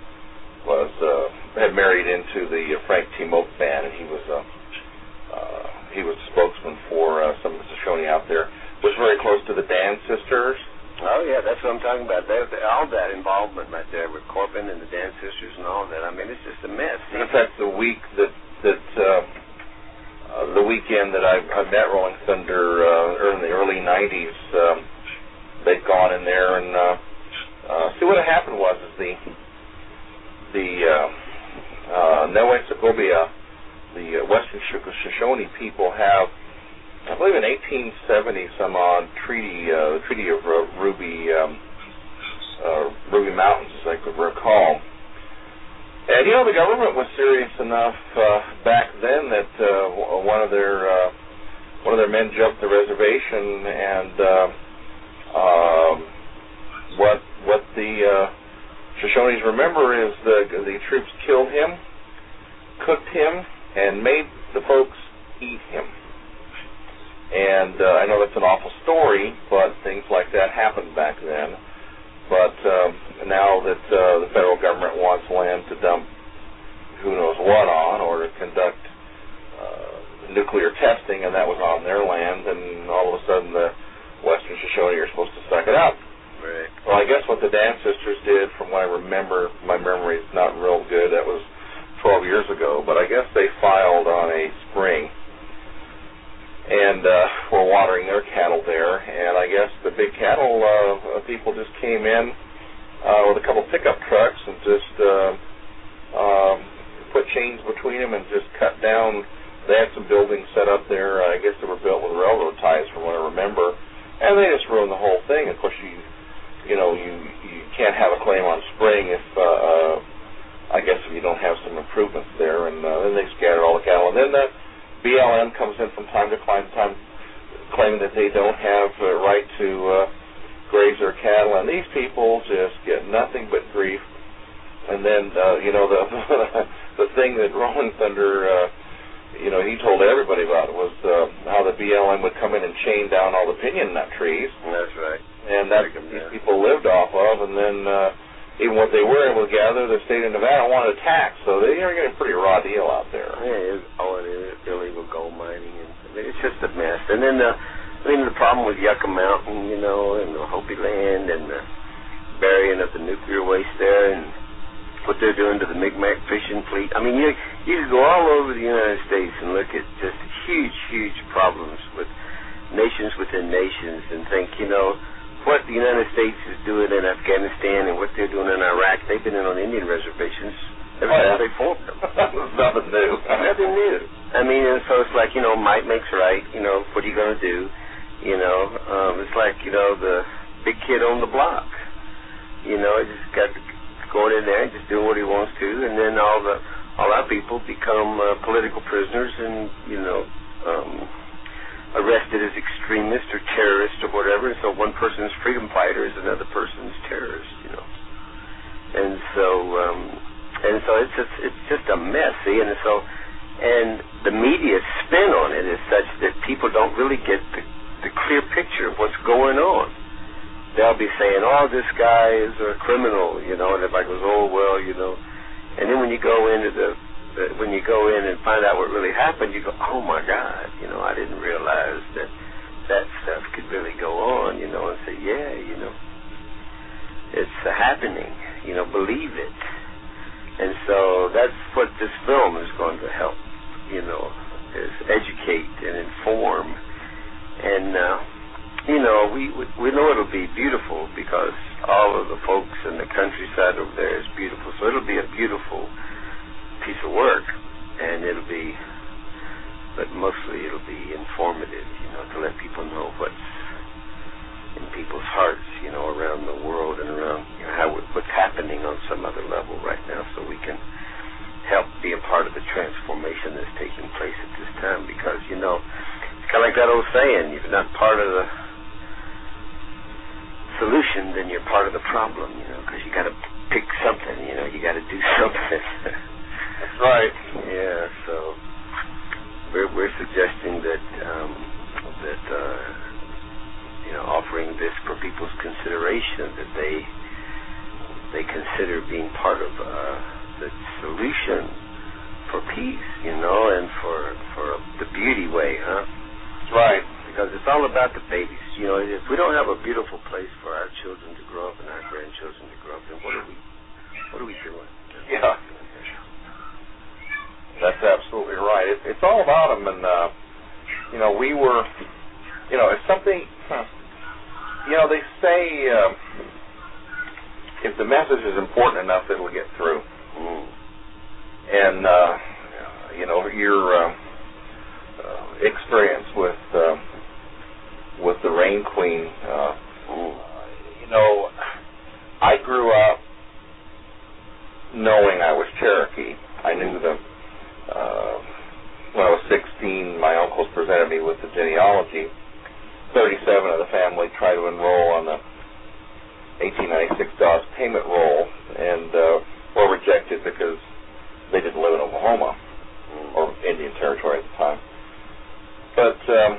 was uh, had married into the uh, Frank T. Moak band, and he was uh, uh, he was a spokesman for uh, some of the Shoshone out there. Was very close to the Dan sisters. Oh, yeah, that's what I'm talking about. They, they, all that involvement right there with Corbin and the Dan sisters and all that. I mean, it's just a mess. In fact, the week that, that uh, uh, the weekend that I, I met Rolling Thunder uh, in the early nineties, um, they'd gone in there and uh, uh, see what had happened was is the the uh, uh, Newayesagobia, the uh, Western Shoshone people have, I believe, an eighteen seventy some odd treaty, uh, the Treaty of uh, Ruby um, uh, Ruby Mountains, as I could recall. And you know, the government was serious enough uh, back then that uh, one of their uh, one of their men jumped the reservation, and uh, um, what what the uh, Shoshones remember is the the troops killed him, cooked him, and made the folks eat him. And uh, I know that's an awful story, but things like that happened back then. But um, now that uh, the federal government wants land to dump who knows what on, or to conduct uh, nuclear testing, and that was on their land, and all of a sudden the Western Shoshone are supposed to suck it up. Right. Well, I guess what the Dan sisters did, from what I remember, my memory is not real good, that was twelve years ago, but I guess they filed on a spring and uh, were watering their cattle there, and I guess the big cattle uh, people just came in uh, with a couple pickup trucks and just uh, um, put chains between them and just cut down. They had some buildings set up there. I guess they were built with railroad ties, from what I remember, and they just ruined the whole thing. Of course, you you know you you can't have a claim on spring if uh, uh, I guess if you don't have some improvements there, and uh, then they scattered all the cattle, and then the B L M comes in from time to time, claiming that they don't have a right to uh, graze their cattle, and these people just get nothing but grief. And then, uh, you know, the the thing that Rolling Thunder, uh, you know, he told everybody about was uh, how the B L M would come in and chain down all the pinyon nut trees. That's right. And that these people lived off of, and then uh, even what they were able to gather, the state of Nevada wanted a tax, so they are getting a pretty raw deal out there. Yeah, it's all it is, illegal gold mining, and I mean, it's just a mess. And then the, I mean, the problem with Yucca Mountain, you know, and the Hopi land, and the burying of the nuclear waste there, and what they're doing to the Mi'kmaq fishing fleet. I mean, you you can go all over the United States and look at just huge, huge problems with nations within nations, and think, you know, what the United States is doing in Afghanistan and what they're doing in Iraq. They've been in on Indian reservations ever since they formed them. Nothing new. Nothing new. I mean, and so it's like, you know, might makes right. You know, what are you going to do? You know, um, it's like, you know, the big kid on the block. You know, just got going in there and just doing what he wants to, and then all the all our people become uh, political prisoners and, you know, um, arrested as extremists or terrorists or whatever. And so one person's freedom fighter is another person's terrorist, you know. And so, um, and so it's just it's just a mess. See, and so And the media spin on it is such that people don't really get the, the clear picture of what's going on. They'll be saying, oh, this guy is a criminal, you know, and everybody goes, oh, well, you know. And then when you go into the, the when you go in and find out what really happened, you go, oh, my God, you know, I didn't realize that that stuff could really go on, you know, and say, yeah, you know, it's uh, happening, you know, believe it. And so that's what this film is going to help, you know, is educate and inform. And, uh, you know, we we know it'll be beautiful because all of the folks in the countryside over there is beautiful. So it'll be a beautiful piece of work, and it'll be, but mostly it'll be informative, you know, to let people know what's in people's hearts, you know, around the world and around, you know, how what's happening on some other level right now, so we can help be a part of the transformation that's taking place at this time. Because, you know, it's kind of like that old saying, if you're not part of the solution, then you're part of the problem, you know, because you got to pick something, you know, you got to do something. That's right. Yeah, so we're, we're suggesting that, um, that uh, you know, offering this for people's consideration, that they they consider being part of uh, the solution for peace, you know, and for for the beauty way, huh? That's right. Because it's all about the babies. You know, if we don't have a beautiful place for our children to grow up and our grandchildren to grow up, then what are we what are we doing? Yeah. That's absolutely right. It, it's all about them, and uh, you know, we were, you know, it's something. Huh, you know, they say uh, if the message is important enough, it'll get through. Mm. And uh, you know, your uh, uh, experience with uh, with the Rain Queen. Uh, you know, I grew up knowing I was Cherokee. I knew them. Uh, when I was sixteen, my uncles presented me with the genealogy. thirty-seven of the family tried to enroll on the eighteen ninety-six Dawes payment roll and uh, were rejected because they didn't live in Oklahoma or Indian Territory at the time. But um,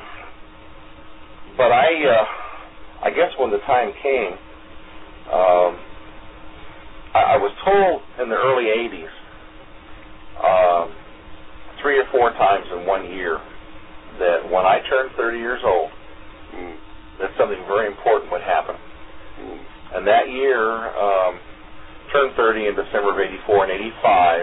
but I uh, I guess when the time came, um, I, I was told in the early eighties. Um, three or four times in one year that when I turned thirty years old, mm. that something very important would happen. Mm. And that year, um, turned thirty in December of eighty-four and eighty-five,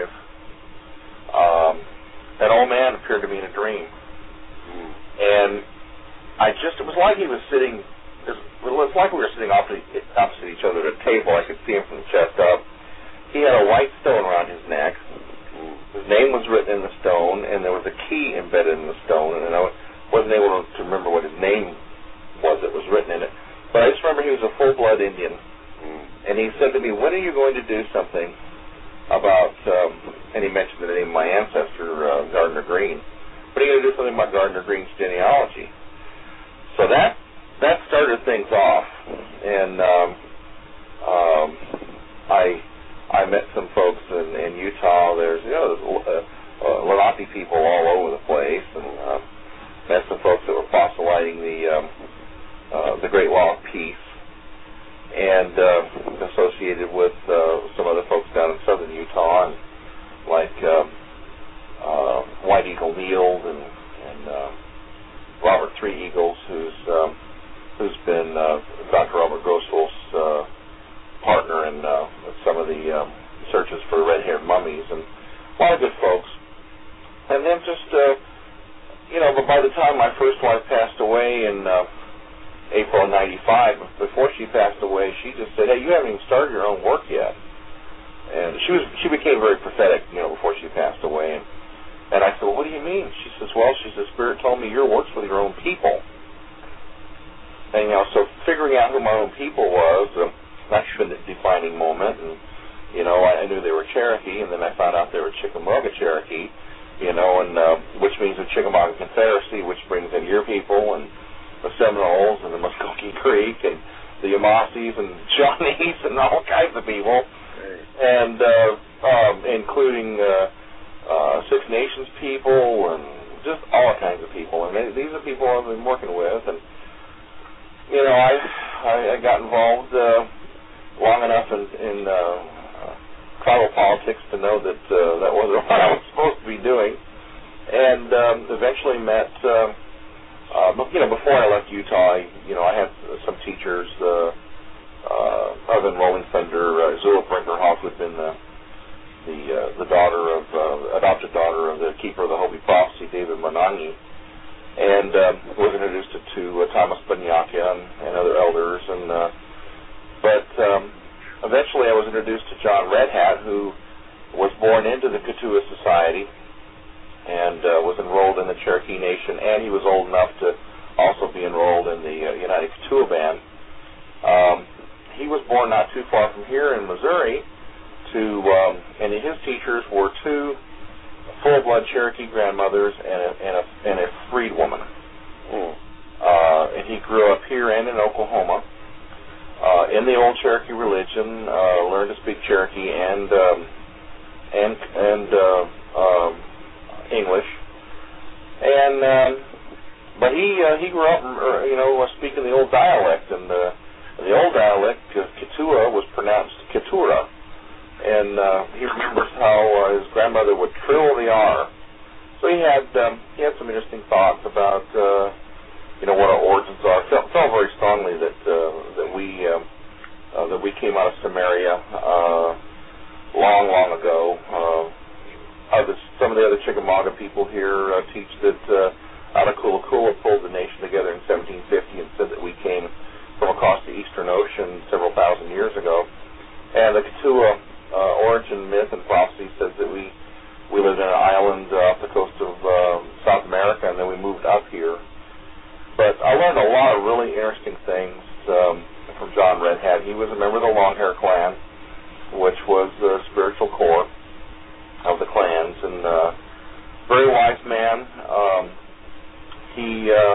um, an old man appeared to me in a dream. Mm. And I just, it was like he was sitting, it was like we were sitting opposite, opposite each other at a table. I could see him from the chest up. He had a white stone around his neck. His name was written in the stone, and there was a key embedded in the stone, and I wasn't able to remember what his name was that was written in it. But I just remember he was a full-blood Indian, mm. and he said to me, when are you going to do something about, um, and he mentioned the name of my ancestor, uh, Gardner Green, when are you going to do something about Gardner Green's genealogy? So that that started things off, and um, um, I... I met some folks in, in Utah. There's, you know, there's uh, Lenape people all over the place, and uh, met some folks that were proselyting the um, uh, the Great Law of Peace, and uh, associated with uh, some other folks down in southern Utah, and like uh, uh, White Eagle Nield and, and uh, Robert Three Eagles, who's um, who's been uh, Doctor Robert Grosfel's uh, partner in uh, some of the um, searches for red-haired mummies, and a lot of good folks. And then just, uh, you know, but by the time my first wife passed away in uh, April of ninety-five, before she passed away, she just said, hey, you haven't even started your own work yet. And she was she became very prophetic, you know, before she passed away. And, and I said, well, what do you mean? She says, well, she says, Spirit told me your work's with your own people. And, you know, so figuring out who my own people was, uh, not sure the defining moment, and you know, I, I knew they were Cherokee, and then I found out they were Chickamauga Cherokee, you know, and uh, which means the Chickamauga Confederacy, which brings in your people and the Seminoles and the Muskogee Creek and the Yamasees and Shawnees and all kinds of people, and uh, um, including uh, uh, Six Nations people these are people I've been working with, and you know, I I, I got involved uh, long enough in, in uh, uh, tribal politics to know that uh, that wasn't what I was supposed to be doing, and um, eventually met. Uh, uh, you know, before I left Utah, I, you know, I had some teachers. Uh, uh, other than Rolling Thunder, uh, Zula Brinkerhoff, who'd been the the, uh, the daughter of uh, adopted daughter of the keeper of the Hopi prophecy, David Monangi, and uh, was introduced to, to uh, Thomas Banyaka and, and other elders. And uh, but um, eventually, I was introduced to John Red Hat, who was born into the Keetoowah Society and uh, was enrolled in the Cherokee Nation, and he was old enough to also be enrolled in the uh, United Keetoowah Band. Um, he was born not too far from here in Missouri. To um, and his teachers were two full-blood Cherokee grandmothers and a, and a, and a freed woman. Mm. Uh, and he grew up here and in Oklahoma uh, in the old Cherokee religion. Uh, learned to speak Cherokee and um, and and uh, um, English. And um, but he uh, he grew up, you know, speaking the old dialect, and the the old dialect of Keetoowah was pronounced Keturah. And uh, he remembers how uh, his grandmother would trill the R. So he had um, he had some interesting thoughts about uh, you know what our origins are. Felt, felt very strongly that uh, that we uh, uh, that we came out of Samaria uh, long, long ago. Uh, other, some of the other Chickamauga people here uh, teach that uh, Attakullakulla pulled the nation together in seventeen fifty and said that we came from across the Eastern Ocean several thousand years ago. And the Keetoowah Uh, origin myth and prophecy says that we we lived in an island uh, off the coast of uh, South America, and then we moved up here. But I learned a lot of really interesting things um, from John Red Hat. He was a member of the Long Hair Clan, which was the spiritual core of the clans, and uh, very wise man. Um, he uh,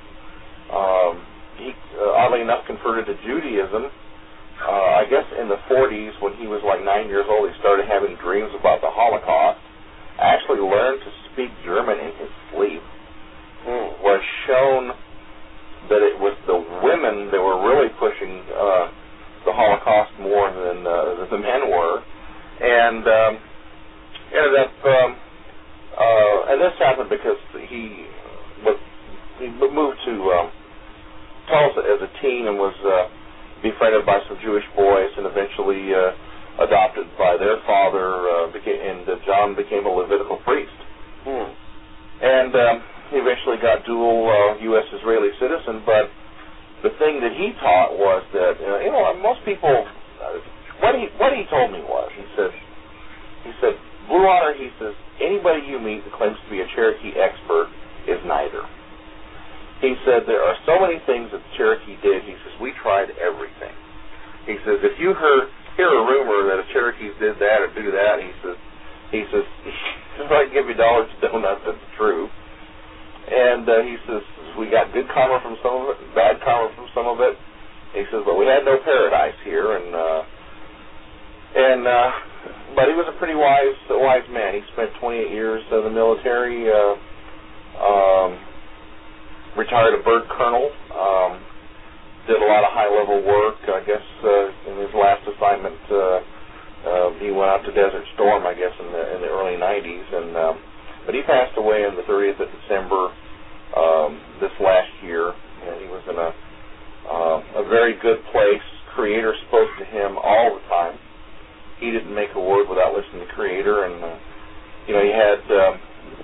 um, he uh, oddly enough converted to Judaism. Uh, I guess in the forties, when he was like nine years old, he started having dreams about the Holocaust. Actually learned to speak German in his sleep. Mm. Was shown that it was the women that were really pushing uh, the Holocaust more than uh, the men were. And um, ended up, um, uh, and this happened because he, was, he moved to um, Tulsa as a teen and was Uh, befriended by some Jewish boys, and eventually uh, adopted by their father, uh, became, and uh, John became a Levitical priest. Hmm. And um, he eventually got dual uh, U S Israeli citizen, but the thing that he taught was that, uh, you know, most people, uh, what he what he told me was, he said, he said, Blue Otter, he says, anybody you meet that claims to be a Cherokee expert is neither. He said, there are so many things that the Cherokee did. He says, we tried everything. He says, if you heard, hear a rumor that a Cherokee did that or do that, he says, he says, if I give you dollars to donuts, that's true. And uh, he says, we got good karma from some of it, bad karma from some of it. He says, but we had no paradise here. And, uh, and uh, but he was a pretty wise, wise man. He spent twenty-eight years in the military, uh, um, retired a bird colonel, um, did a lot of high-level work. I guess uh, in his last assignment, uh, uh, he went out to Desert Storm, I guess, in the in the early nineties. And um, but he passed away on the thirtieth of December um, this last year, and he was in a uh, a very good place. Creator spoke to him all the time. He didn't make a word without listening to Creator, and uh, you know he had. Um,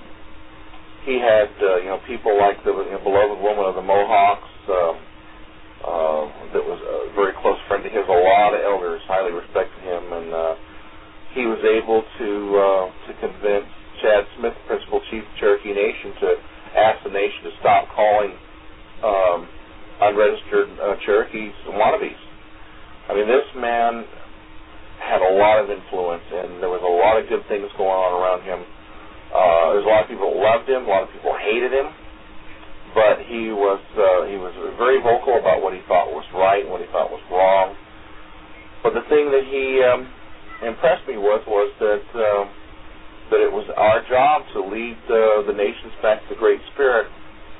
He had, uh, you know, people like the you know, beloved woman of the Mohawks uh, uh, that was a very close friend to his. A lot of elders highly respected him, and uh, he was able to uh, to convince Chad Smith, the principal chief of Cherokee Nation, to ask the nation to stop calling um, unregistered uh, Cherokees wannabes. I mean, this man had a lot of influence, and there was a lot of good things going on around him. Uh, there's a lot of people that loved him, a lot of people hated him, but he was uh, he was very vocal about what he thought was right and what he thought was wrong. But the thing that he um, impressed me with was that uh, that it was our job to lead uh, the nations back to the Great Spirit,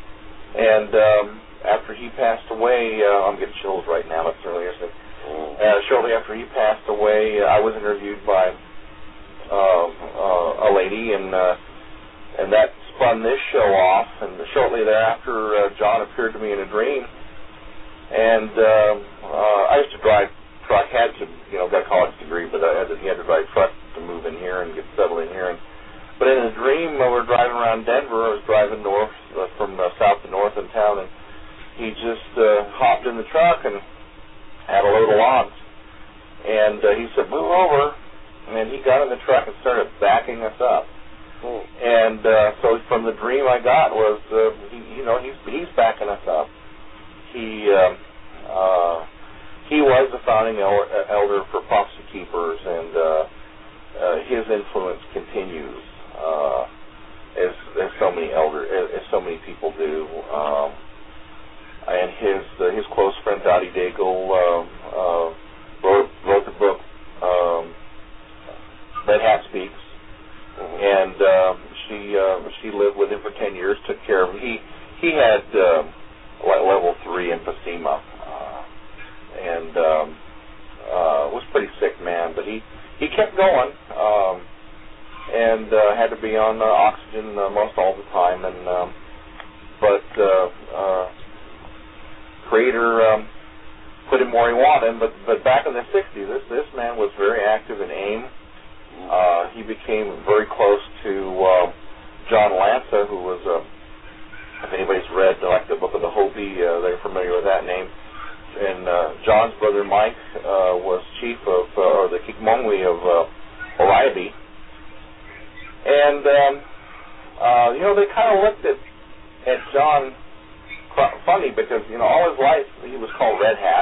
And um, after he passed away, uh, I'm getting chills right now. It's early, isn't it? Mm. Uh, shortly after he passed away, uh, I was interviewed by uh, uh, a lady, and uh, and that spun this show off. And shortly thereafter, uh, John appeared to me in a dream. And uh, uh, I used to drive truck. Had to, you know, got a college degree, but I had to, he had to drive truck to move in here and get settled in here. And but in a dream, uh, we were driving around Denver. I was driving north uh, from uh, south to north in town, and he just uh, hopped in the truck and had a load of logs. And uh, he said, "Move over." And he got in the truck and started backing us up. Oh. And uh, so from the dream I got was, uh, he, you know, he's he's backing us up. He. Uh, uh, He was the founding elder for Prophecy Keepers, and uh, uh, his influence continues, uh, as, as so many elder, as, as so many people do. Um, and his uh, his close friend Dottie Daigle uh, uh, wrote wrote the book um, Red Hat Speaks, and uh, she uh, she lived with him for ten years, took care of him. He he had uh, level three emphysema. And um, uh, was pretty sick, man, but he, he kept going, um, and uh, had to be on uh, oxygen uh, most all the time. And um, but uh, uh, Creator um, put him where he wanted him. But but back in the sixties, this this man was very active in AIM. Uh, he became very close to uh, John Lanza, who was, uh, if anybody's read like the Book of the Hopi, uh, they're familiar with that name. And uh, John's brother Mike uh, was chief of, uh, or the Kikmongwe of uh, Oriabi. And, um, uh, you know, they kind of looked at, at John funny because, you know, all his life he was called Red Hat.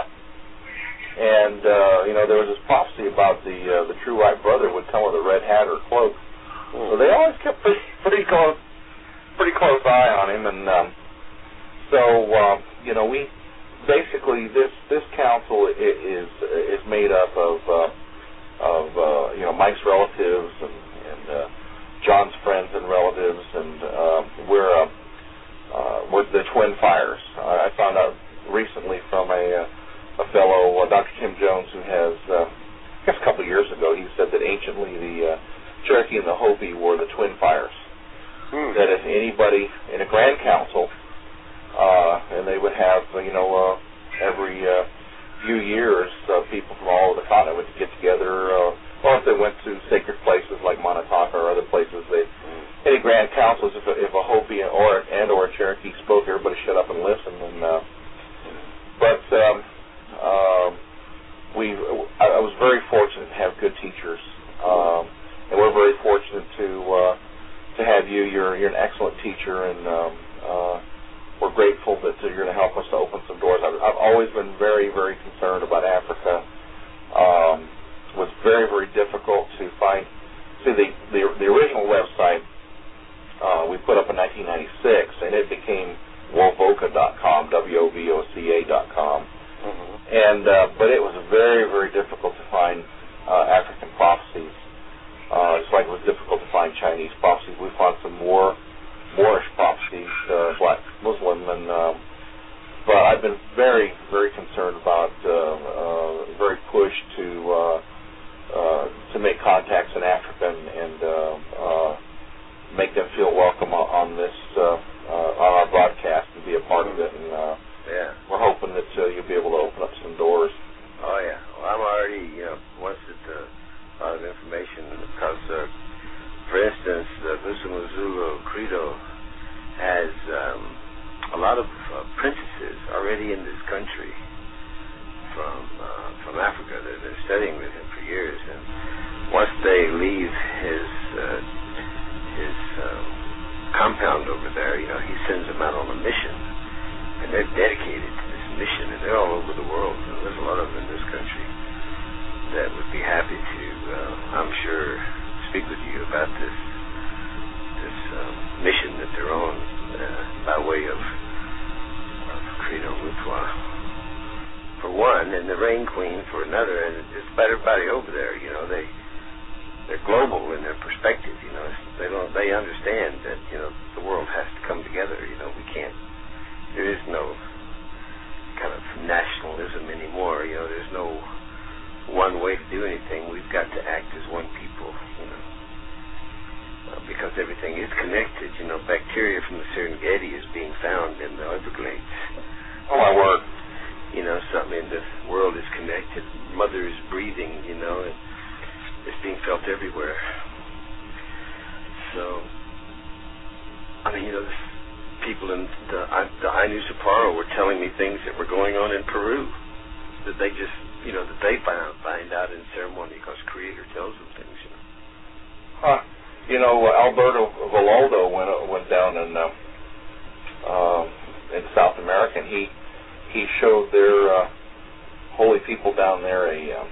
And, uh, you know, there was this prophecy about the uh, the true white brother would come with a red hat or cloak. Mm. So they always kept pretty, pretty close pretty close eye on him. And um, so, uh, you know, we... Basically, this this council is is made up of uh, of uh, you know Mike's relatives and, and uh, John's friends and relatives, and uh, we're uh, uh, we're the Twin Fires. I found out recently from a a fellow, uh, Doctor Tim Jones, who has uh, I guess a couple of years ago, he said that anciently the uh, Cherokee and the Hopi were the Twin Fires. Hmm. That if anybody in a Grand Council. Uh, and they would have, uh, you know, uh, every uh, few years, uh, people from all over the continent would get together. Uh, or if they went to sacred places like Montauk or other places, they mm. any grand councils. If a, if a Hopi or and or a Cherokee spoke, everybody shut up and listened. And uh, but um, um, we, I, I was very fortunate to have good teachers, um, and we're very fortunate to uh, to have you. You're you're an excellent teacher, and um, uh, we're grateful that you're going to help us to open some doors. I've, I've always been very, very concerned about Africa. Um, it was very, very difficult to find. See, the, the, the original website uh, we put up in nineteen ninety-six, and it became wovoca dot com, W O V O C A dot com. Mm-hmm. And, uh, but it was very, very difficult to find uh, African prophecies. Uh, just like it was difficult to find Chinese prophecies. We found some more Moorish prophecies, uh, black Muslim, and um, but I've been very, very concerned about, uh, uh, very pushed to uh, uh, to make contacts in Africa and, and uh, uh, make them feel welcome on, on this uh, uh, on our broadcast and be a part of it. And uh, yeah, we're hoping that uh, you'll be able to open up some doors. Oh yeah, well, I'm already, you know, once it uh, a lot of information because. Uh, For instance, the Visual Credo has um, a lot of uh, princesses already in this country from uh, from Africa. They've been studying with him for years, and once they leave his uh, his um, compound over there, you know, he sends them out on a mission, and they're dedicated to this mission, and they're all over the world. And there's a lot of them in this country that would be happy to, uh, I'm sure. Speak with you about this this um, mission that they're on uh, by way of, of Credo Mutwa for one, and the Rain Queen for another, and just about everybody over there. You know, they they're global in their perspective. You know, they don't they understand that you know the world has to come together. You know, we can't there is no kind of nationalism anymore. You know, there's no one way to do anything. We've got to act as one people, you know, uh, because everything is connected. You know, bacteria from the Serengeti is being found in the Everglades. Oh, my word. You know, something in the world is connected. Mother is breathing, you know, and it's being felt everywhere. So, I mean, you know, this, people in the, the Ainu Sapporo were telling me things that were going on in Peru that they just, you know, that they find, find out in ceremony because Creator tells them things, you know. Huh. You know, uh, Alberto Villoldo went uh, went down in uh, uh, in South America, and he he showed their uh, holy people down there a uh,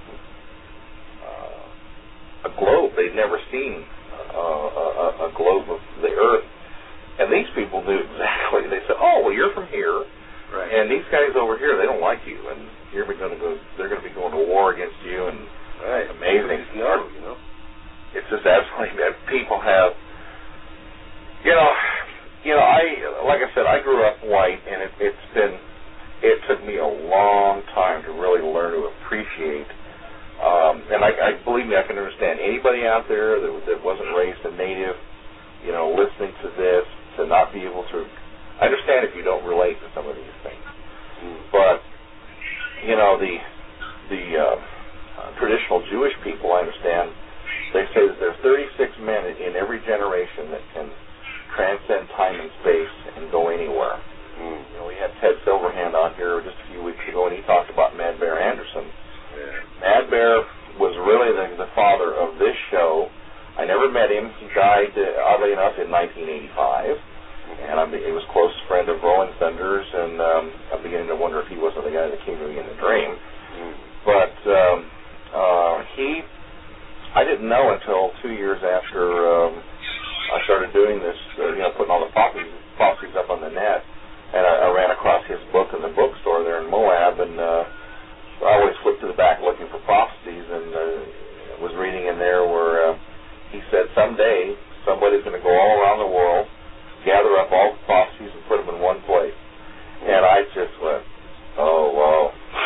uh, a globe they'd never seen, uh, a, a globe of the Earth, and these people knew exactly. They said, "Oh, well, you're from here, right? And these guys over here, they don't like you, and you're going to go. They're going to be going to war against you." And right, amazing. No, you know. It's just absolutely that people have, you know, you know. I like I said, I grew up white, and it, it's been, it took me a long time to really learn to appreciate. Um, and I, I believe me, I can understand anybody out there that, that wasn't raised a native, you know, listening to this, to not be able to. I understand if you don't relate to some of these things, mm. but you know, the the uh, uh, traditional Jewish people, I understand. They say that there are thirty-six men in every generation that can transcend time and space and go anywhere. Mm. You know, we had Ted Silverhand on here just a few weeks ago, and he talked about Mad Bear Anderson. Yeah. Mad Bear was really the, the father of this show. I never met him. He died, uh, oddly enough, in nineteen eighty-five, and I'm, he was a close friend of Roland Sanders, and um, I'm beginning to wonder if he wasn't the guy that came to me in a dream. Mm. But um, uh, he... I didn't know until two years after um, I started doing this, uh, you know, putting all the prophecies, prophecies up on the net, and I, I ran across his book in the bookstore there in Moab, and uh, I always flipped to the back looking for prophecies, and uh, was reading in there where uh, he said someday somebody's going to go all around the world, gather up all the prophecies and put them in one place. And I just went, oh, wow.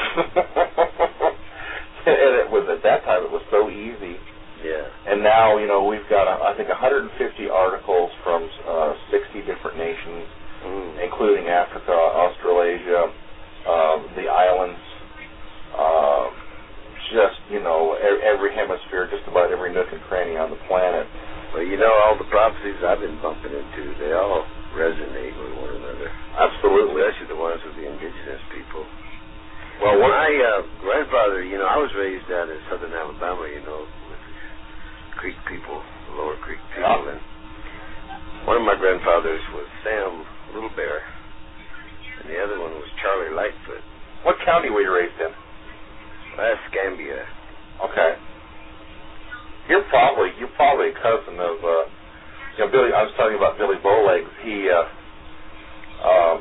And it was, at that time, it was so easy. Yeah. And now, you know, we've got, uh, I think, one hundred fifty articles from uh, sixty different nations, mm. including Africa, Australasia, uh, the islands, uh, just, you know, every hemisphere, just about every nook and cranny on the planet. Well, you know, all the prophecies I've been bumping into, they all resonate with one another. Absolutely. Especially the ones with the indigenous people. Well, what my uh, grandfather, you know, I was raised out in southern Alabama, you know, with Creek people, Lower Creek people, yeah. And one of my grandfathers was Sam Little Bear, and the other one was Charlie Lightfoot. What county were you raised in? That's Escambia. Okay. You're probably you're probably a cousin of uh, you know Billy. I was telling you about Billy Bowlegs. He uh, um,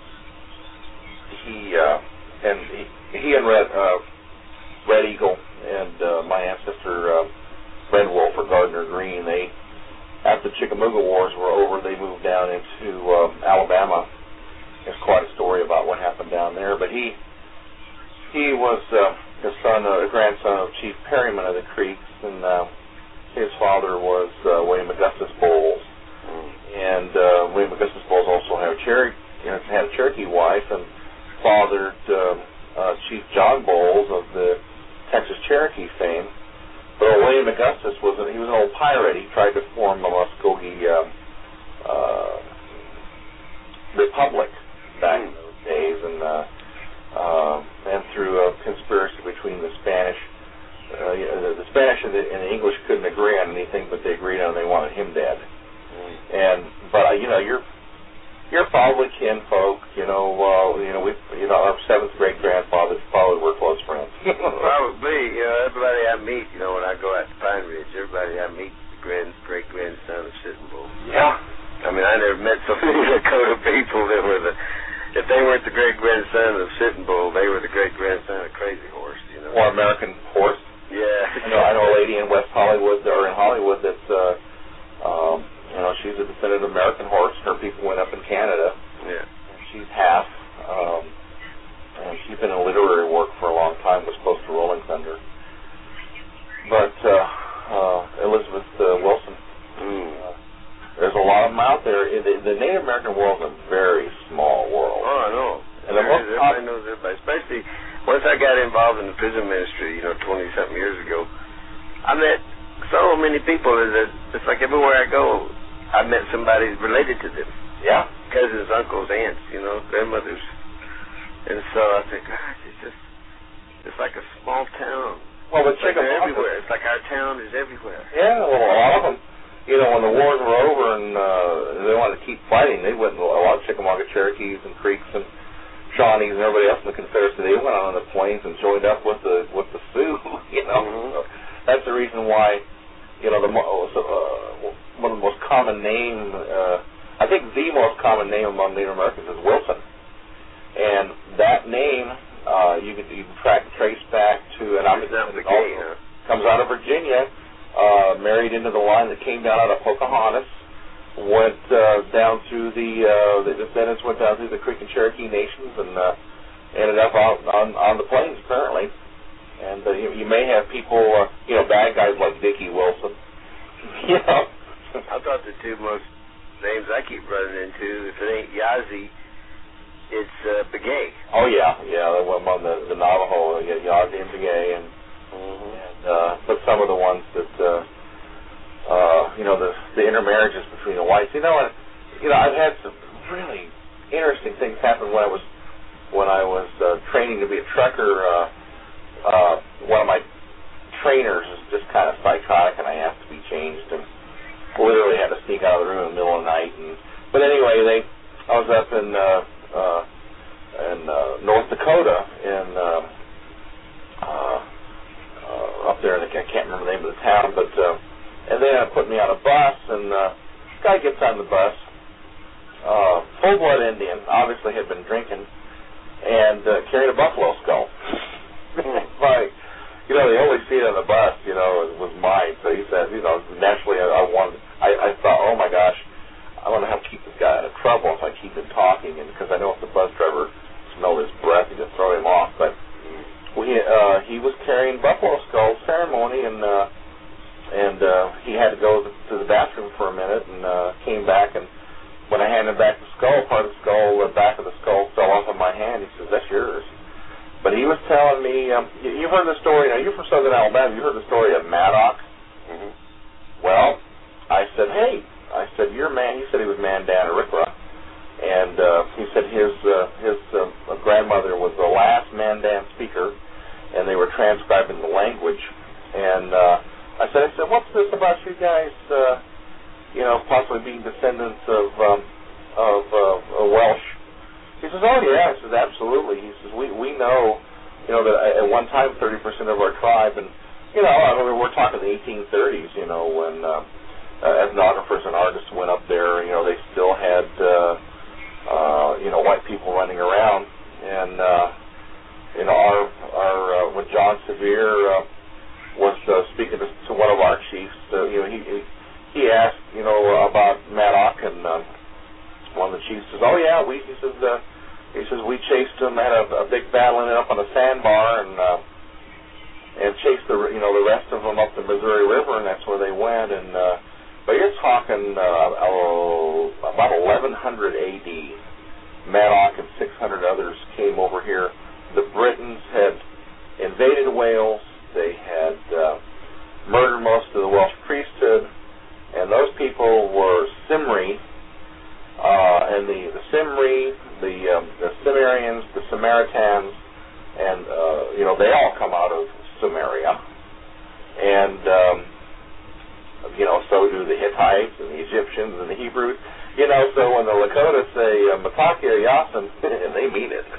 he uh, and he, he and Red uh, Red Eagle and uh, my ancestor uh, Red Wolf or Gardner Green. They after the Chickamauga Wars were over, they moved down into uh, Alabama. There's quite a story about what happened down there. But he he was uh, the son, uh, the grandson of Chief Perryman of the Creeks, and uh, his father was uh, William Augustus Bowles. Mm. And uh, William Augustus Bowles also had a Cherokee, you know, had a Cherokee wife, and fathered uh, uh, Chief John Bowles of the Texas Cherokee fame. But William Augustus was a, he was an old pirate. He tried to form a Muskogee uh, uh, republic back mm. in those days, and uh, uh, and through a conspiracy between the Spanish, uh, you know, the, the Spanish and the, and the English couldn't agree on anything, but they agreed on they wanted him dead. Mm. And but uh, you know you're. You're probably kinfolk, you know. Uh, you know, we, you know, our seventh great grandfathers probably were close friends. Probably, you know, everybody I meet, you know, when I go out to Pine Ridge, everybody I meet, the grand, great grandson of Sitting Bull. Yeah. I mean, I never met so many Lakota people that were the. If they weren't the great grandson of Sitting Bull, they were the great grandson of Crazy Horse, you know. Or American Horse. Yeah. I know. I know a lady in West Hollywood or in Hollywood that's. Uh, um, You know, she's a descendant of American Horse. Her people went up in Canada. Yeah. She's half Native American world is a very small world. Oh, I know. And the most everybody knows everybody. Especially once I got involved in the prison ministry, you know, twenty-something years ago, I met so many people that it's like everywhere I go, I met somebody related to them. Yeah. Cousins, uncles, aunts, you know, grandmothers. And so I think, gosh, it's just, it's like a small town. Well, the It's like Chickamauga, they're everywhere. It's like our town is everywhere. Yeah, well, a lot of them, you know, when the wars were over and uh, they wanted to keep fighting, they went, a lot of Chickamauga Cherokees and Creeks and Shawnees and everybody else in the Confederacy, they went on the plains and joined up with the with the Sioux, you know. Mm-hmm. So that's the reason why, you know, the mo- uh, one of the most common name, uh, I think the most common name among Native Americans is Wilson. And that name, uh, you can you can track trace back to, and I'm It's not also McKay, huh? comes out of Virginia, uh, married into the line that came down out of Pocahontas, went uh, down through the, uh, the descendants went down through the Creek and Cherokee nations and uh, ended up out on, on the plains apparently. And uh, you, you may have people, uh, you know, bad guys like Dickie Wilson. You know, I thought the two most names I keep running into, if it ain't Yazzie, it's uh, Begay. Oh yeah, yeah, the one on the, the Navajo, yeah, Yazzie and Begay, and, Mm-hmm. and uh, but some of the ones that, uh, uh, you know, the the intermarriages between the whites. You know, and you know, I've had some really interesting things happen when I was when I was uh, training to be a trucker. Uh, uh, one of my trainers is just kind of psychotic, and I asked to be changed, and literally had to sneak out of the room in the middle of the night. And but anyway, they I was up in uh, uh, in uh, North Dakota in. Uh, uh, Uh, up there, and I can't remember the name of the town, but uh, and they uh, put me on a bus, and uh, this guy gets on the bus, uh, full-blood Indian, obviously had been drinking, and uh, carrying a buffalo skull. Like, you know, the only seat on the bus, you know, was mine. So he said, you know, naturally, I, I wanted, I, I thought, oh my gosh, I want to help keep this guy out of trouble if I keep him talking, and because I know if the bus driver smelled his breath, he'd just throw him off, but. We, uh, he was carrying buffalo skull ceremony, and uh, and uh, he had to go to the bathroom for a minute, and uh, came back. And when I handed back the skull, part of the skull, the back of the skull fell off of my hand. He says, "That's yours." But he was telling me, um, you, you've heard the story. Now you're from Southern Alabama. You heard the story of Maddox. Mm-hmm. Well, I said, "Hey," I said, "You're man." He said he was Mandan Arikara. And uh, he said his uh, his uh, grandmother was the last Mandan speaker, and they were transcribing the language. And uh, I said, I said, what's this about you guys, uh, you know, possibly being descendants of um, of uh, Welsh? He says, oh yeah. I said, absolutely. He says, we we know, you know, that at one time thirty percent of our tribe, and you know, I mean, we're talking the eighteen thirties, you know, when uh, uh, ethnographers and artists went up there, you know, they still had. Uh, Uh, you know, white people running around, and uh, you know, our our uh, when John Sevier uh, was uh, speaking to, to one of our chiefs, uh, you know, he he asked, you know, about Maddox, and uh, one of the chiefs says, "Oh yeah, we," he says, uh, he says we chased him, had a, a big battle, ended up on a sandbar, and uh, and chased the you know the rest of them up the Missouri River, and that's where they went, and. Uh, But you're talking uh, oh, about eleven hundred A D Maddox and six hundred others came over here. The Britons had invaded Wales. They had uh, murdered most of the Welsh priesthood, and those people were Simri, uh, and the, the Simri, the, um, the Cimmerians, the Samaritans, and uh, you know they all come out of Samaria, and um, you know, so do the Hittites and the Egyptians and the Hebrews. You know, so when the Lakota say, uh, Matakia Yasin, they mean it.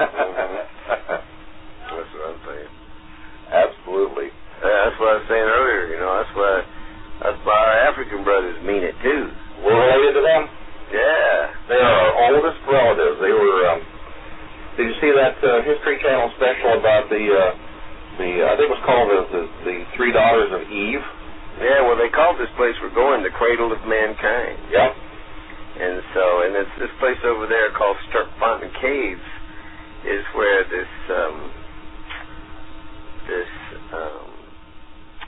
That's what I'm saying. Absolutely. Yeah, that's what I was saying earlier, you know, that's why, that's why our African brothers mean it, too. We're related to them? Yeah. They are our oldest relatives. They were, um, did you see that uh, History Channel special about the, uh, the uh, I think it was called the, the, the Three Daughters of Eve? Yeah, well, they called this place we're going the Cradle of Mankind. Yep. And so, and it's this place over there called Sterkfontein Caves is where this um, this um,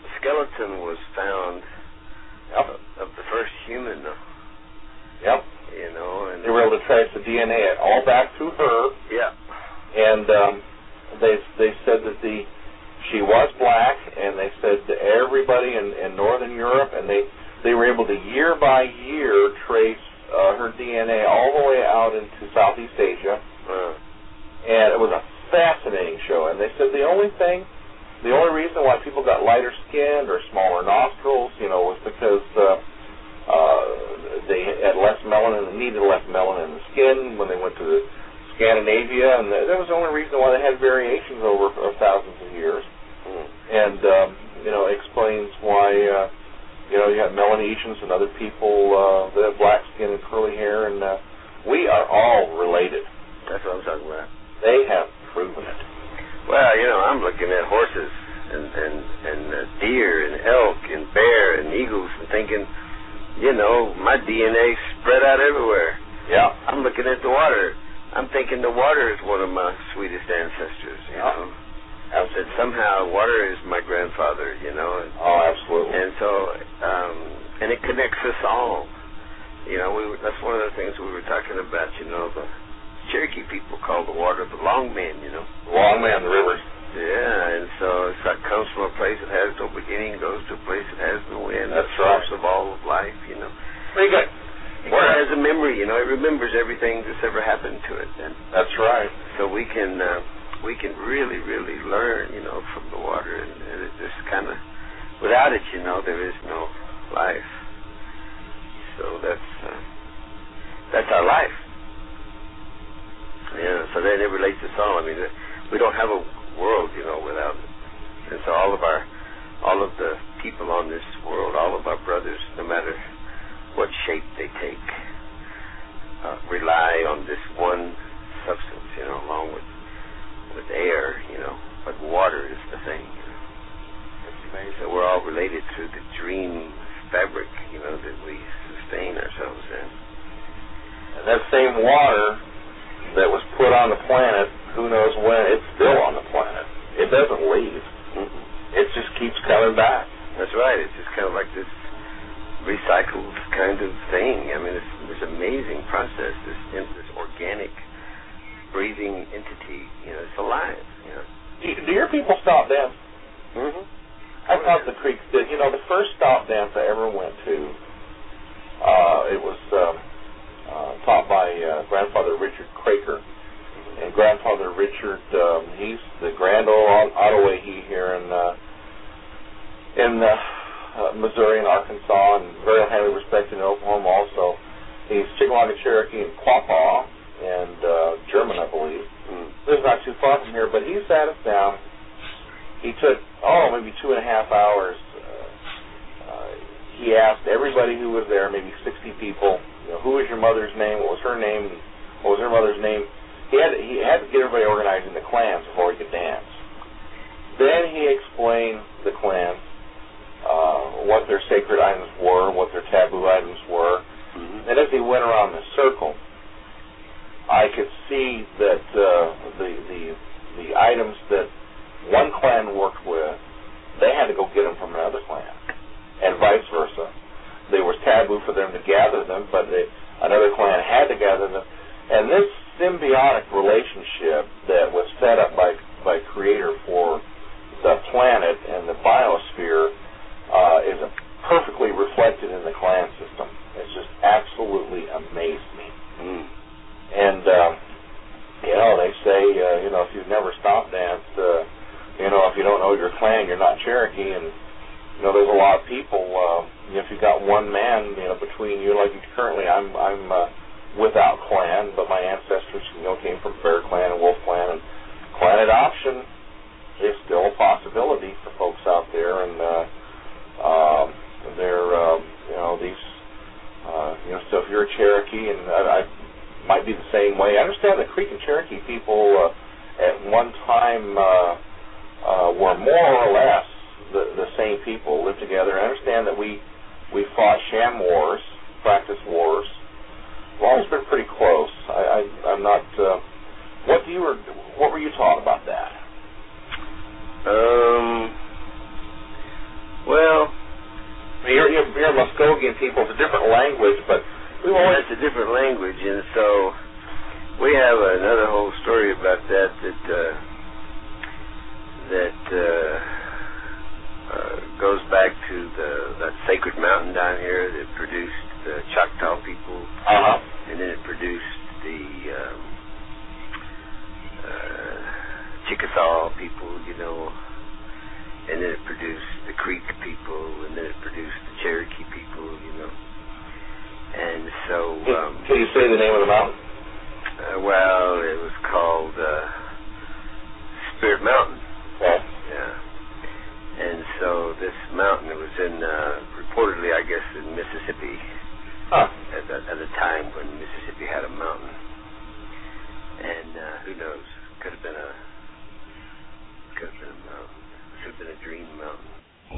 skeleton was found yep. of, of the first human. Yep. you know. And they were able to trace the D N A all back to her. Yeah. And um, they they said that the she was black, and they said to everybody in, in Northern Europe, and they, they were able to year by year trace uh, her D N A all the way out into Southeast Asia. Uh. And it was a fascinating show. And they said the only thing, the only reason why people got lighter skinned or smaller nostrils, you know, was because uh, uh, they had less melanin and needed less melanin in the skin when they went to the Scandinavia, and that was the only reason why they had variations over uh, thousands of years. Mm. And, um, you know, explains why, uh, you know, you have Melanesians and other people uh, that have black skin and curly hair, and uh, we are all related. That's what I'm talking about. They have proven it. Well, you know, I'm looking at horses and, and, and uh, deer and elk and bear and eagles and thinking, you know, my D N A spread out everywhere. Yeah. I'm looking at the water. I'm thinking the water is one of my sweetest ancestors, you yeah. know. That somehow water is my grandfather, you know. And, oh, absolutely. And so, um, and it connects us all. You know, we were, that's one of the things we were talking about, you know, the Cherokee people call the water the long man, you know. Long man, the rivers. Yeah, and so it's like comes from a place that has no beginning, goes to a place that has no end. That's the source right. of all of life, you know. Very good. Water has a memory, you know. It remembers everything that's ever happened to it. And that's right. So we can uh, we can really, really learn, you know, from the water, and, and it just kind of, without it, you know, there is no life. So that's uh, that's our life. Yeah, so then it relates to all. I mean, we don't have a world, you know, without it. And so all of our, all of the people on this world, all of our brothers, no matter what shape they take, uh, rely on this one substance, you know, along with with air, you know. But water is the thing. You know. It's amazing. So we're all related through the dream fabric, you know, that we sustain ourselves in. And that same water that was put on the planet, who knows when, it's still on the planet. It doesn't leave. Mm-mm. It just keeps coming back. That's right. It's just kind of like this recycled kind of thing. I mean, it's this amazing process, this this organic breathing entity. You know, it's alive. You know. Do your people stop dance? Mm-hmm. I thought the Creeks did. You know, the first stop dance I ever went to, uh, it was um, uh, taught by uh, grandfather Richard Craker. And grandfather Richard, um, he's the Grand Ole Ottaway here in uh, in uh, uh, Missouri and Arkansas, and very highly respected in Oklahoma also. He's Chickamauga, Cherokee, and Quapaw, and uh, German, I believe. Mm. Lives not too far from here, but he sat us down. He took, oh, maybe two and a half hours. Uh, uh, he asked everybody who was there, maybe sixty people, you know, who was your mother's name, what was her name, what was her mother's name. He had, to, he had to get everybody organized in the clans before he could dance. Then he explained the clans, uh, what their sacred items were, what their taboo items were. Mm-hmm. And as he went around the circle, I could see that uh, the, the the items that one clan worked with, they had to go get them from another clan, and vice versa. They was taboo for them to gather them, but they, another clan had to gather them. And this symbiotic relationship that was set up by by Creator for the planet and the biosphere uh, is a perfectly reflected in the clan system. It's just absolutely amazed me. Mm. And um, you know, they say uh, you know, if you've never stop danced, uh, you know, if you don't know your clan, you're not Cherokee. And you know, there's a lot of people. Uh, you know, if you've got one man, you know, between you, like currently, I'm I'm. Uh, without clan, but my ancestors, you know, came from Bear Clan and Wolf Clan, and clan adoption is still a possibility for folks out there, and uh, um, they're, uh, you know, these, uh, you know, so if you're a Cherokee, and I, I might be the same way. I understand the Creek and Cherokee people uh, at one time uh, uh, were more or less the, the same people, lived together. I understand that we we fought sham wars, practice wars. We've always been pretty close. I, I, I'm not. Uh, what do you were? What were you taught about that? Um. Well, I mean, you're, you're, you're Muskogean people. It's a different language, but we've always. It's a different language. and so we have another whole story about that that uh, that uh, uh, goes back to the that sacred mountain down here that produced the Choctaw people, Uh-huh. and then it produced the um, uh, Chickasaw people, you know, and then it produced the Creek people, and then it produced the Cherokee people, you know. And so... Um, Can you say the name of the mountain? Uh, well, it was called uh, Spirit Mountain. Okay. Yeah. And so this mountain, it was in, uh, reportedly, I guess, in Mississippi, Huh. at the, at the time when Mississippi had a mountain. And uh, who knows? Could have been a, could have been a mountain. Could have been a dream mountain.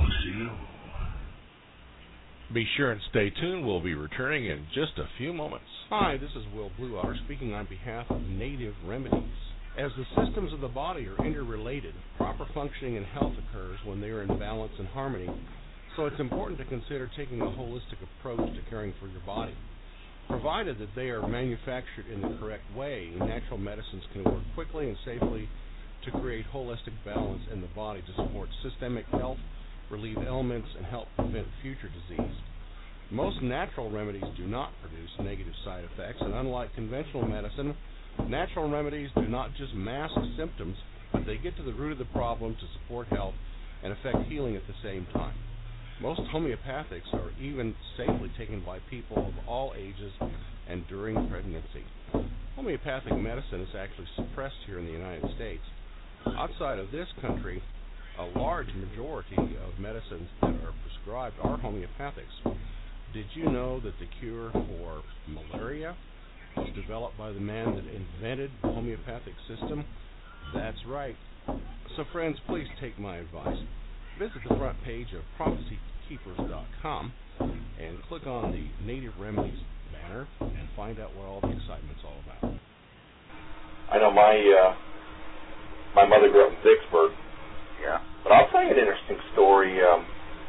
Be sure and stay tuned. We'll be returning in just a few moments. Hi, this is Will Blueotter speaking on behalf of Native Remedies. As the systems of the body are interrelated, proper functioning and health occurs when they are in balance and harmony, so it's important to consider taking a holistic approach to caring for your body. Provided that they are manufactured in the correct way, natural medicines can work quickly and safely to create holistic balance in the body to support systemic health, relieve ailments, and help prevent future disease. Most natural remedies do not produce negative side effects, and unlike conventional medicine, natural remedies do not just mask symptoms, but they get to the root of the problem to support health and affect healing at the same time. Most homeopathics are even safely taken by people of all ages and during pregnancy. Homeopathic medicine is actually suppressed here in the United States. Outside of this country, a large majority of medicines that are prescribed are homeopathics. Did you know that the cure for malaria was developed by the man that invented the homeopathic system? That's right. So friends, please take my advice. Visit the front page of prophecy keepers dot com and click on the Native Remedies banner and find out what all the excitement's all about. I know my uh, my mother grew up in Vicksburg. Yeah. But I'll tell you an interesting story. Um,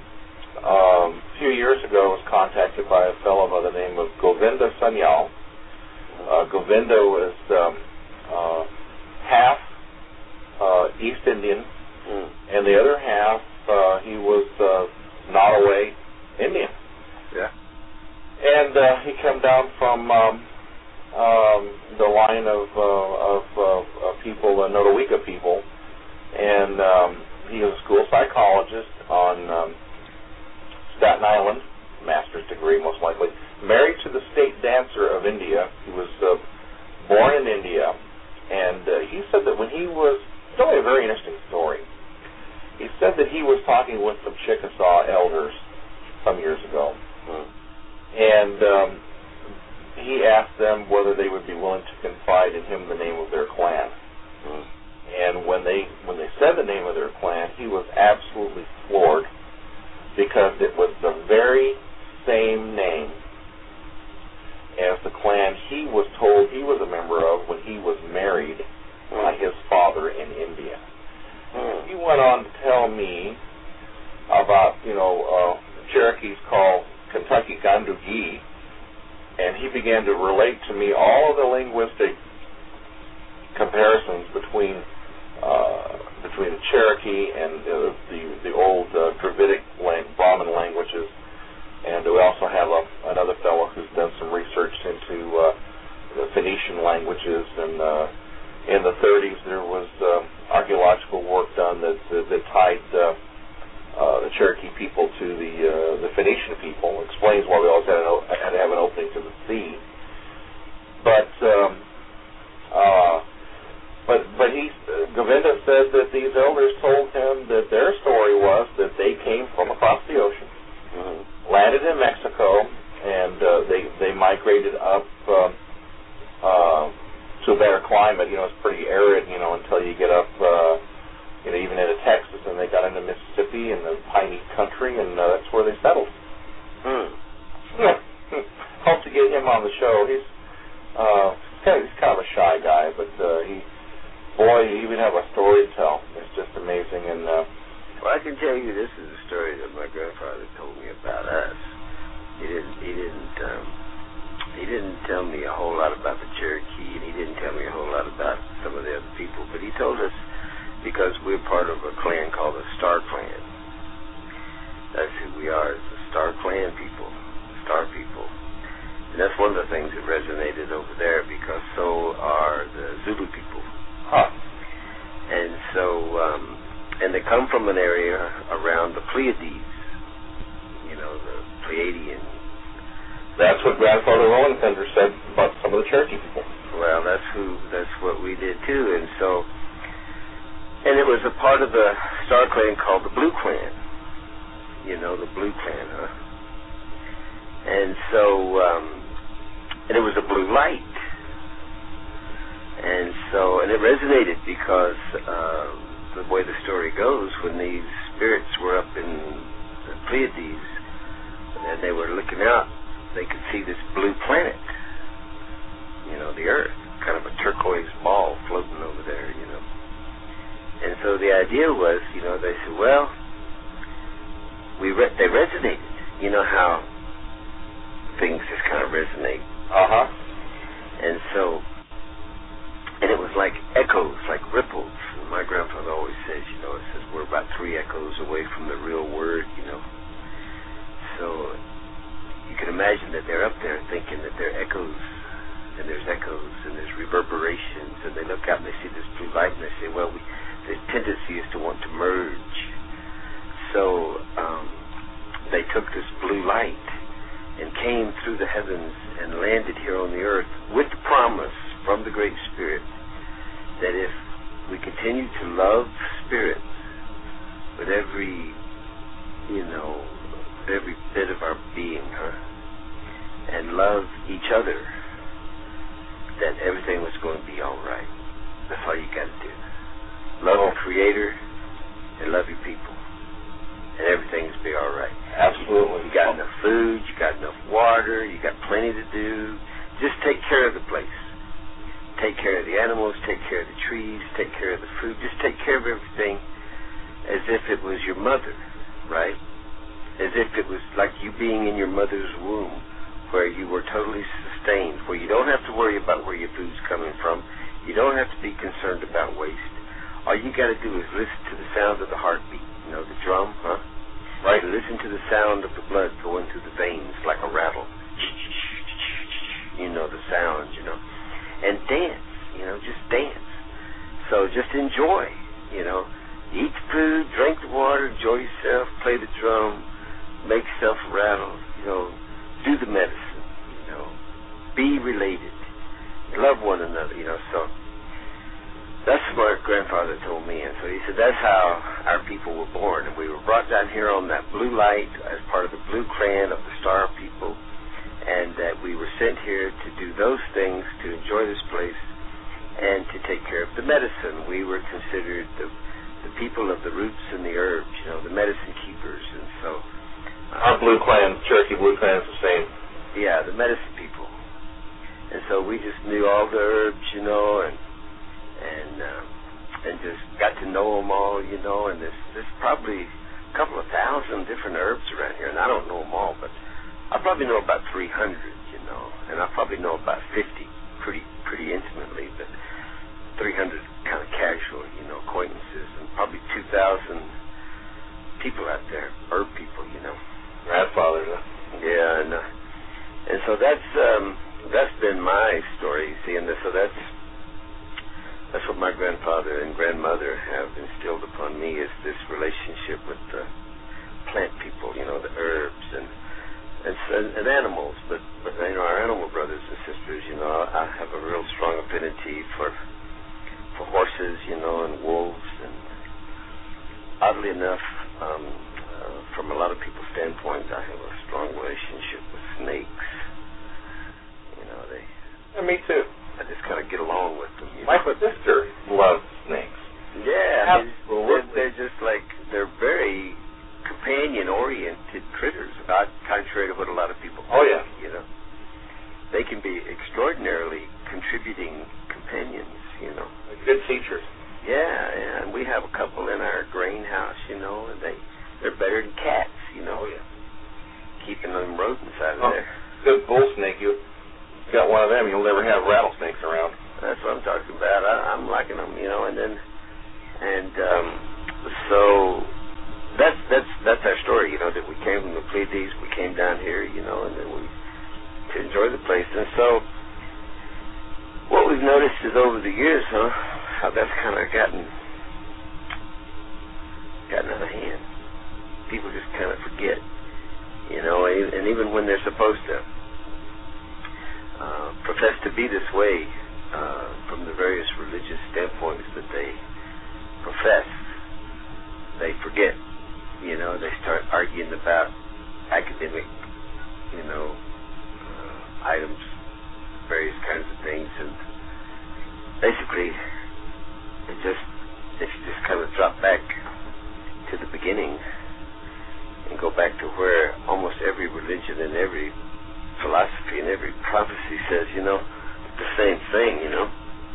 um, a few years ago, I was contacted by a fellow by the name of Govinda Sanyal. Uh, Govinda was um, uh, half uh, East Indian, Mm. and the other half, uh, he was uh, Nottoway Indian. Yeah. And uh, he came down from um, um, the line of, uh, of, uh, of people, the Nottoweka people, and um, he was a school psychologist on um, Staten Island, master's degree most likely, married to the state dancer of India. He was uh, born in India, and uh, he said that when he was, it's only a very interesting story, he said that he was talking with some Chickasaw elders some years ago, Mm. and um, he asked them whether they would be willing to confide in him the name of their clan. Mm. And when they when they said the name of their clan, he was absolutely floored because it was the very same name as the clan he was told he was a member of when he was married by his father in India. Mm. He went on to tell me about, you know, uh, Cherokees call Kentucky Gandugi, and he began to relate to me all of the linguistic comparisons between uh, between the Cherokee and uh, the the old uh, Dravidic lang- Brahmin languages. And we also have a, another fellow who's done some research into uh, the Phoenician languages. And uh, in the thirties, there was uh, archaeological work done that that, that tied uh, uh, the Cherokee people to the uh, the Phoenician people. Explains why we always had, an, had to have an opening to the sea. But um, uh, but but he uh, Govinda said that these elders told him that their story was that they came from across the ocean, Mm. landed in Mexico, and uh, they they migrated up uh, uh, to a better climate. You know, it's pretty arid, you know, until you get up, uh, you know, even into Texas, and they got into Mississippi and the piney country, and uh, that's where they settled. Mm. Hope to get him on the show. He's uh, kind of, he's kind of a shy guy, but uh, he, boy, he even have a story to tell. It's just amazing. And uh, Well, I can tell you this is a story that my grandfather told me about us. He didn't. He didn't. Um, he didn't tell me a whole lot about the Cherokee, and he didn't tell me a whole lot about some of the other people, but he told us, because we're part of a clan called the Star Clan. That's who we are, it's the Star Clan people, the Star people. And that's one of the things that resonated over there, because so are the Zulu people. Huh. And so, um, and they come from an area around the Pleiades, you know, the Pleiadian. That's what Grandfather Owensender said about some of the Cherokee people. Well, that's who, that's what we did too. And so, and it was a part of the Star Clan called the Blue Clan. You know, the Blue Clan, huh? And so, um, and it was a blue light. And so, and it resonated because uh, the way the story goes, when these spirits were up in the Pleiades and they were looking out, they could see this blue planet, you know, the Earth, kind of a turquoise ball floating over there, you know. And so the idea was, you know, they said, well, we re- they resonated. You know how things just kind of resonate. Uh-huh. And so, and it was like echoes, like ripples. And my grandfather always says, you know, it says we're about three echoes away from the real word, you know. So you can imagine that they're up there thinking that they're echoes, and there's echoes, and there's reverberations, and they look out and they see this blue light, and they say, well, we, the tendency is to want to merge. So um, they took this blue light and came through the heavens and landed here on the earth with the promise from the Great Spirit that if we continue to love spirits with every, you know, every bit of our being, huh, and love each other, that everything was going to be all right. That's all you got to do. Love your Creator and love your people, and everything's be all right. Absolutely. You got enough food, you got enough water, you got plenty to do. Just take care of the place. Take care of the animals, take care of the trees, take care of the food. Just take care of everything as if it was your mother, right? As if it was like you being in your mother's womb, where you were totally sustained, where you don't have to worry about where your food's coming from. You don't have to be concerned about waste. All you got to do is listen to the sound of the heartbeat, you know, the drum, huh? Right. Listen to the sound of the blood going through the veins like a rattle. You know, the sound, you know. And dance, you know, just dance. So just enjoy, you know. Eat food, drink the water, enjoy yourself, play the drum, make yourself rattle, you know, do the medicine, you know, be related, love one another, you know. So that's what grandfather told me, and so he said that's how our people were born, and we were brought down here on that blue light as part of the Blue Clan of the Star people, and that we were sent here to do those things, to enjoy this place, and to take care of the medicine. We were considered the the people of the roots and the herbs, you know, the medicine keepers, and so uh, our Blue Clan, Cherokee Blue Clan, is the same. Yeah, the medicine people, and so we just knew all the herbs, you know, and and um, and just got to know them all, you know. And there's there's probably a couple of thousand different herbs around here, and I don't know them all, but I probably know about three hundred, you know, and I probably know about fifty pretty pretty intimately, but three hundred kind of casual, you know, acquaintances, and probably two thousand people out there, herb people, you know. Grandfathers, huh? Yeah, and uh, and so that's um, that's been my story, see, and so that's that's what my grandfather and grandmother have instilled upon me, is this relationship with the plant people, you know, the herbs and and, and animals, but but you know, our animal brothers and sisters, you know, I have a real strong affinity for for horses, you know, and wolves, and oddly enough, um, uh, from a lot of people's standpoint, I have a strong relationship with snakes. You know, they. And me too. I just kind of get along with them. You My know? sister loves snakes. Yeah, absolutely. They're, they're just like they're very companion-oriented critters, not contrary to what a lot of people think. Oh yeah. You know, they can be extraordinarily contributing companions. You know, good teachers. Yeah, yeah, and we have a couple in our grain house, you know, and they they're better than cats, you know. Oh yeah. Keeping them rodents out of oh, there. Good bull snake. You got one of them, you'll never have rattlesnakes around. That's what I'm talking about. I, I'm liking them, you know, and then, and um, so that's that's that's our story, you know, that we came from the Pleiades, we came down here, you know, and then we to enjoy the place. And so what we've noticed is over the years, huh, how that's kind of gotten gotten out of hand. People just kind of forget, you know, and, and even when they're supposed to uh, profess to be this way uh, from the various religious standpoints that they profess, they forget. You know, they start arguing about academic, you know, uh, items, various kinds of things, and basically, it just if you just kind of drop back to the beginning and go back to where almost every religion and every philosophy and every prophecy says, you know, the same thing, you know,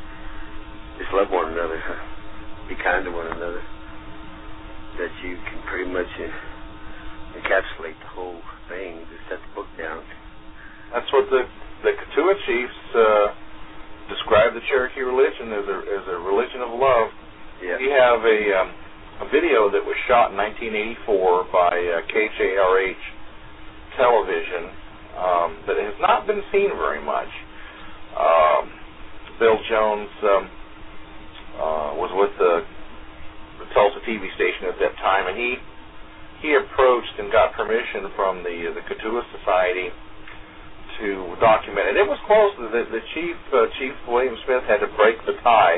just love one another, huh? Be kind to one another, that you can pretty much uh, encapsulate the whole thing, just set the book down. That's what the the Keetoowah chiefs uh, describe the Cherokee religion as a as a religion of love. Yeah. We have a um, a video that was shot in nineteen eighty-four by uh, K J R H television um, that has not been seen very much. Um, Bill Jones um, uh, was with the the Tulsa T V station at that time, and he he approached and got permission from the the Keetoowah Society to document it. It was close. The, the chief uh, Chief William Smith had to break the tie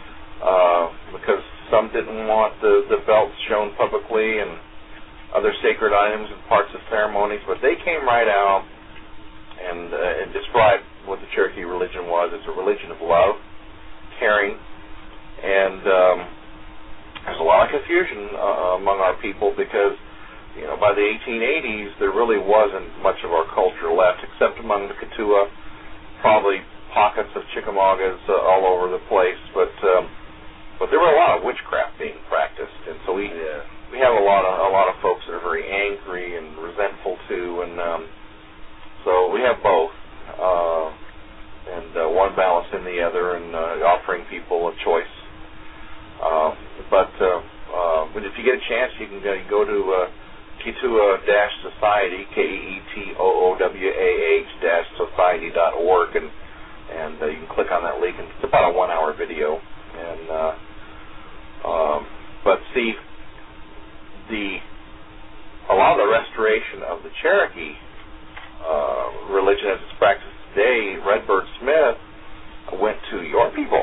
uh, because some didn't want the the belts shown publicly and other sacred items and parts of ceremonies, but they came right out and uh, and described what the Cherokee religion was. It's a religion of love, caring, and um, there's a lot of confusion uh, among our people because, you know, by the eighteen eighties, there really wasn't much of our culture left, except among the Keetoowah, probably pockets of Chickamaugas uh, all over the place. But um, but there were a lot of witchcraft being practiced, and so we uh, we have a lot of a lot of folks that are very angry and resentful too, and um, so we have both, uh, and uh, one balancing the other, and uh, offering people a choice. Uh, but uh, uh, but if you get a chance, you can uh, go to uh, Keetoowah Society, K E E T O O W A H dash society dot org, and and uh, you can click on that link. And it's about a one-hour video. And uh, um, but see, the a lot of the restoration of the Cherokee uh, religion as it's practiced today, Redbird Smith went to your people.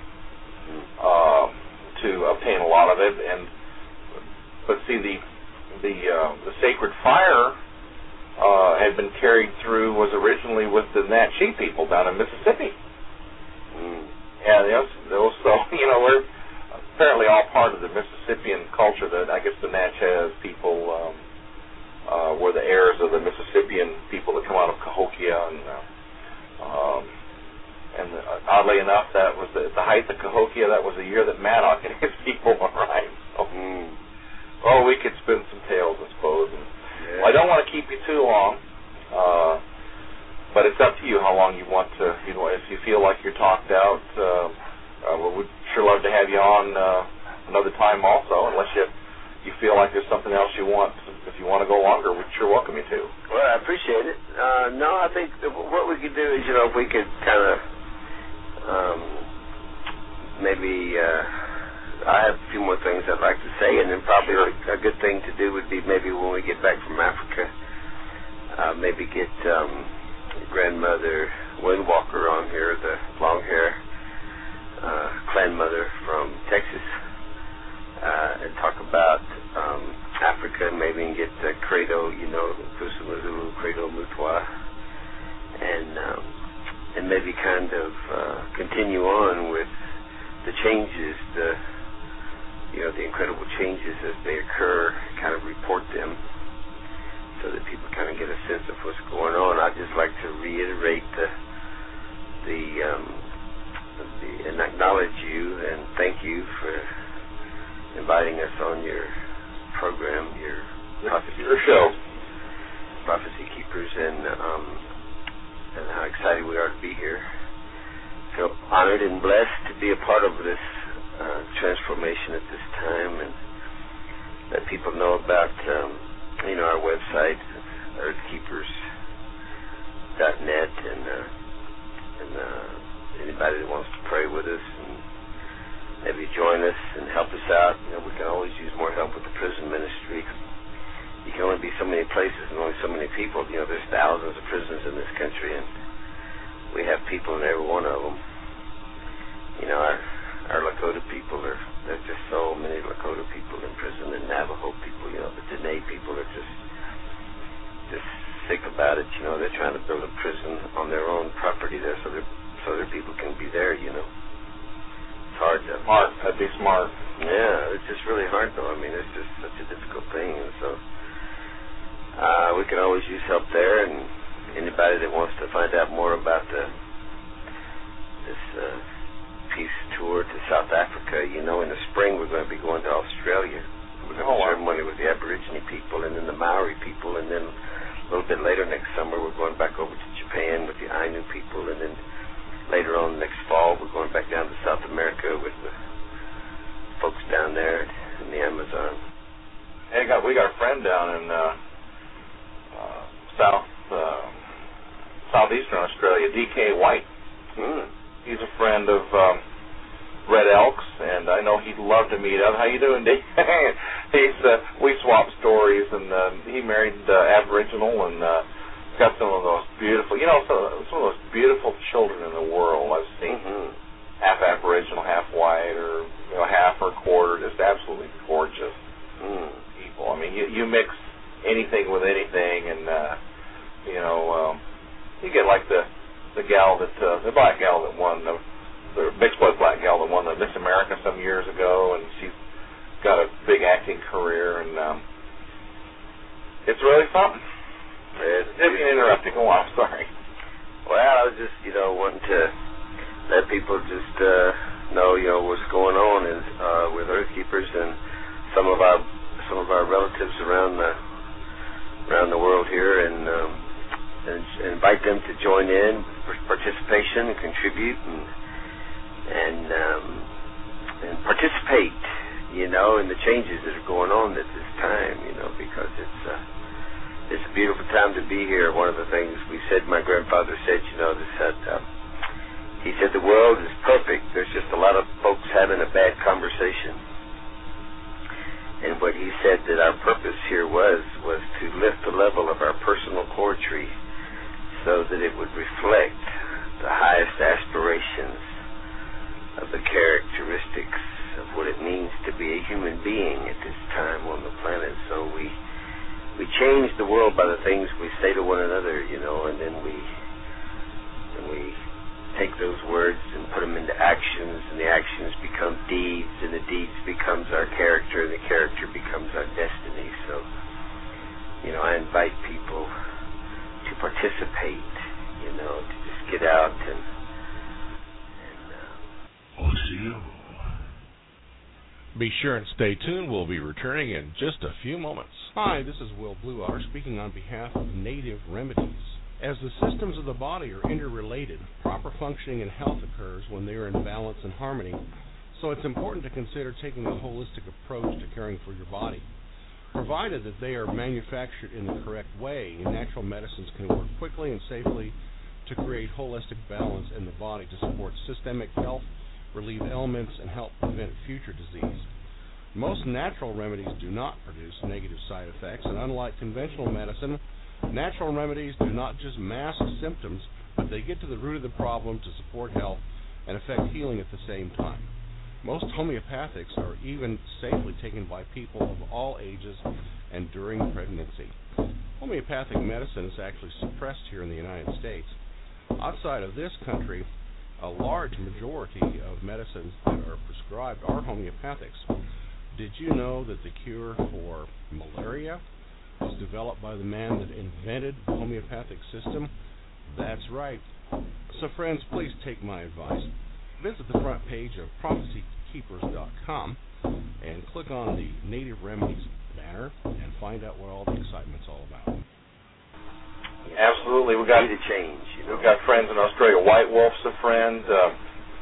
Uh, to obtain a lot of it, and but see the the uh, the sacred fire uh, had been carried through was originally with the Natchez people down in Mississippi. Mm. And you know, so you know we're apparently all part of the Mississippian culture. That I guess the Natchez people um, uh, were the heirs of the Mississippian people that come out of Cahokia and. Uh, um, And uh, oddly enough, that was the, the height of Cahokia. That was the year that Maddox and his people arrived. So, mm. oh, we could spin some tales, I suppose. And, yeah. Well, I don't want to keep you too long, uh, but it's up to you how long you want to. You know, if you feel like you're talked out, uh, uh, well, we'd sure love to have you on uh, another time also. Unless you you feel like there's something else you want, if you want to go longer, we'd sure welcome you to. Well, I appreciate it. Uh, no, I think what we could do is, you know, if we could kind of. Um, maybe uh, I have a few more things I'd like to say, and then probably a, a good thing to do would be maybe when we get back from Africa, uh, maybe get um, grandmother Windwalker on here, the long hair uh, clan mother from Texas, uh, and talk about um, Africa, maybe and get uh, Credo, you know, Pusa Mazulu, Credo Mutwa, and um, and maybe kind of uh, continue on with the changes, the you know the incredible changes as they occur, kind of report them, so that people kind of get a sense of what's going on. I'd just like to reiterate the the, um, the and acknowledge you and thank you for inviting us on your program, your prophecy your show, Prophecy Keepers, and. Um, and how excited we are to be here. Feel honored and blessed to be a part of this uh, transformation at this time, and let people know about um, you know, our website, earth keepers dot net, and uh, and uh, anybody that wants to pray with us and maybe join us and help us out. You know, we can always use more help with the prison ministry. You can only be so many places and only so many people. You know, there's thousands of prisons in this country, and we have people in every one of them. You know, our our Lakota people are, there's just so many Lakota people in prison, and Navajo people, you know, the Dene people are just just sick about it. You know, they're trying to build a prison on their own property there so their so their people can be there, you know. It's hard to... Smart. That'd be smart. Yeah, it's just really hard, though. I mean, it's just such a difficult thing, and so uh, we can always use help there, and anybody that wants to find out more about the this uh, peace tour to South Africa, you know, in the spring we're going to be going to Australia. We're going to oh, wow. ceremony with the Aborigine people and then the Maori people, and then a little bit later next summer we're going back over to Japan with the Ainu people, and then later on next fall we're going back down to South America with the folks down there in the Amazon. Hey, got we got a friend down in uh, uh, South uh, southeastern Australia, D K White. Mm. He's a friend of um, Red Elks, and I know he'd love to meet up. How you doing, D? He's uh, we swap stories, and uh, he married uh, Aboriginal, and uh, got some of those beautiful, you know, some of those beautiful children in the world I've seen. Mm-hmm. Half Aboriginal, half white, or you know, half or quarter, just absolutely gorgeous Mm. people. I mean, you you mix anything with anything, and uh, you know, um, you get like the the gal that uh, the black gal that won the, the mixed blood black gal that won the Miss America some years ago, and she's got a big acting career, and um, it's really something. It's, if you're interrupting, go on. Sorry. Well, I was just, you know, wanting to let people just uh, know, you know, what's going on is, uh, with Earth Keepers and some of our some of our relatives around the around the world here, and, um, and invite them to join in for participation and contribute and and um, and participate, you know, in the changes that are going on at this time, you know, because it's. Uh, It's a beautiful time to be here. One of the things we said, my grandfather said, you know, this said, uh, he said the world is perfect. There's just a lot of folks having a bad conversation. And what he said that our purpose here was, was to lift the level of our personal poetry so that it would reflect the highest aspirations of the characteristics of what it means to be a human being at this time on the planet. So we We change the world by the things we say to one another, you know, and then we and we take those words and put them into actions, and the actions become deeds, and the deeds becomes our character, and the character becomes our destiny. So, you know, I invite people to participate, you know, to just get out and and uh, on to you. Be sure and stay tuned. We'll be returning in just a few moments. Hi, this is Will Bluehour speaking on behalf of Native Remedies. As the systems of the body are interrelated, proper functioning and health occurs when they are in balance and harmony, so it's important to consider taking a holistic approach to caring for your body. Provided that they are manufactured in the correct way, natural medicines can work quickly and safely to create holistic balance in the body to support systemic health, relieve ailments, and help prevent future disease. Most natural remedies do not produce negative side effects, and unlike conventional medicine, natural remedies do not just mask symptoms, but they get to the root of the problem to support health and affect healing at the same time. Most homeopathics are even safely taken by people of all ages and during pregnancy. Homeopathic medicine is actually suppressed here in the United States. Outside of this country, a large majority of medicines that are prescribed are homeopathics. Did you know that the cure for malaria was developed by the man that invented the homeopathic system? That's right. So friends, please take my advice. Visit the front page of prophecy keepers dot com and click on the Native Remedies banner and find out what all the excitement's all about. You know? Absolutely. We got need a change. You know? We've got friends in Australia. White Wolf's a friend. Uh,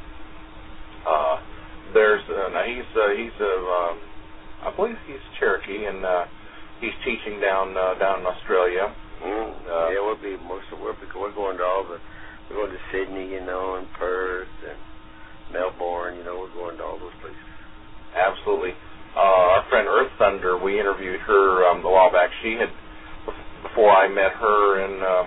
uh, there's uh, now he's uh, he's a uh, I believe he's Cherokee, and uh, he's teaching down uh, down in Australia. Mm. Uh, yeah, we'll be most of we're we're going to all the we're going to Sydney, you know, and Perth and Melbourne. You know, we're going to all those places. Absolutely. Uh, our friend Earth Thunder, we interviewed her um, a while back. She had, before I met her, in um,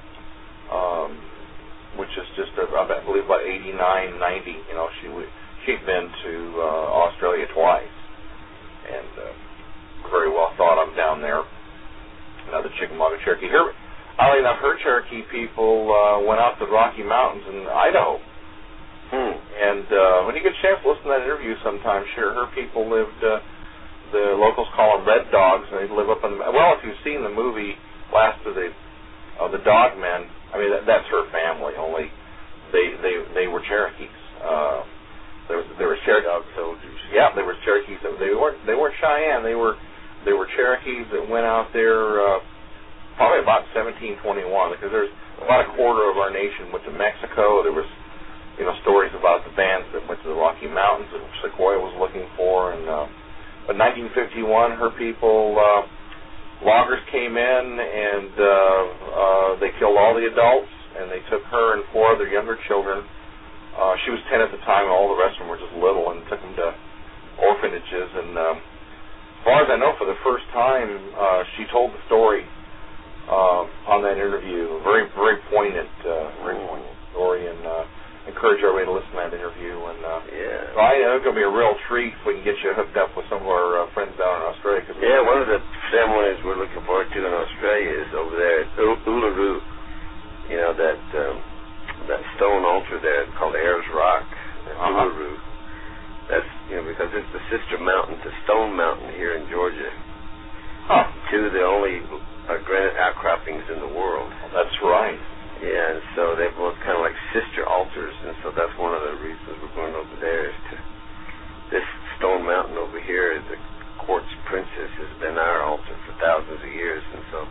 um, which is just, a, I believe, about eighty-nine, ninety. You know, she she'd been to uh, Australia twice, and uh, very well thought of down there. Another Chickamauga Cherokee. Her, oddly enough, her Cherokee people uh, went out to the Rocky Mountains in Idaho. Hmm. And uh, when you get a chance to listen to that interview sometime, sure, her people lived, uh, the locals call them Red Dogs, and they live up in the, well, if you've seen the movie Last of the uh, the Dog Men, I mean, that, that's her family, only they they, they were Cherokees. Uh, there was there were Cherokee dog soldiers. Yeah, they were Cherokees. They weren't they weren't Cheyenne. They were they were Cherokees that went out there uh, probably about seventeen twenty-one, because there's about a quarter of our nation went to Mexico. There was, you know, stories about the bands that went to the Rocky Mountains that Sequoia was looking for. And uh, but nineteen fifty-one, her people, uh, loggers came in, and uh, uh, they killed all the adults, and they took her and four other younger children. Uh, she was ten at the time, and all the rest of them were just little, and took them to orphanages. And um, as far as I know, for the first time, uh, she told the story uh, on that interview. Very, very poignant, uh, very poignant story, and uh, encourage everybody to listen to that interview. And uh, yeah, so I know it's going to be a real treat if we can get you hooked up with some of our uh, friends down in Australia. Cause yeah, one of the ceremonies we're looking forward to in Australia is over there at Uluru. You know, that um, that stone altar there called Ayers Rock, uh-huh. Uluru. That's, you know, because it's the sister mountain to Stone Mountain here in Georgia. Huh. Two of the only uh, granite outcroppings in the world. That's right. Yeah, and so they're both kind of like sister altars, and so that's one of the reasons we're going over there, is to this Stone Mountain over here, the quartz princess, has been our altar for thousands of years, and so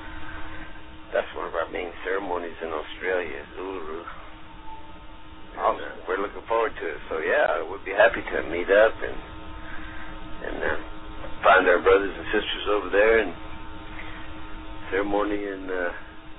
that's one of our main ceremonies in Australia, is Uluru. And, uh, we're looking forward to it. So yeah, we'd be happy to meet up and and uh, find our brothers and sisters over there and ceremony in uh,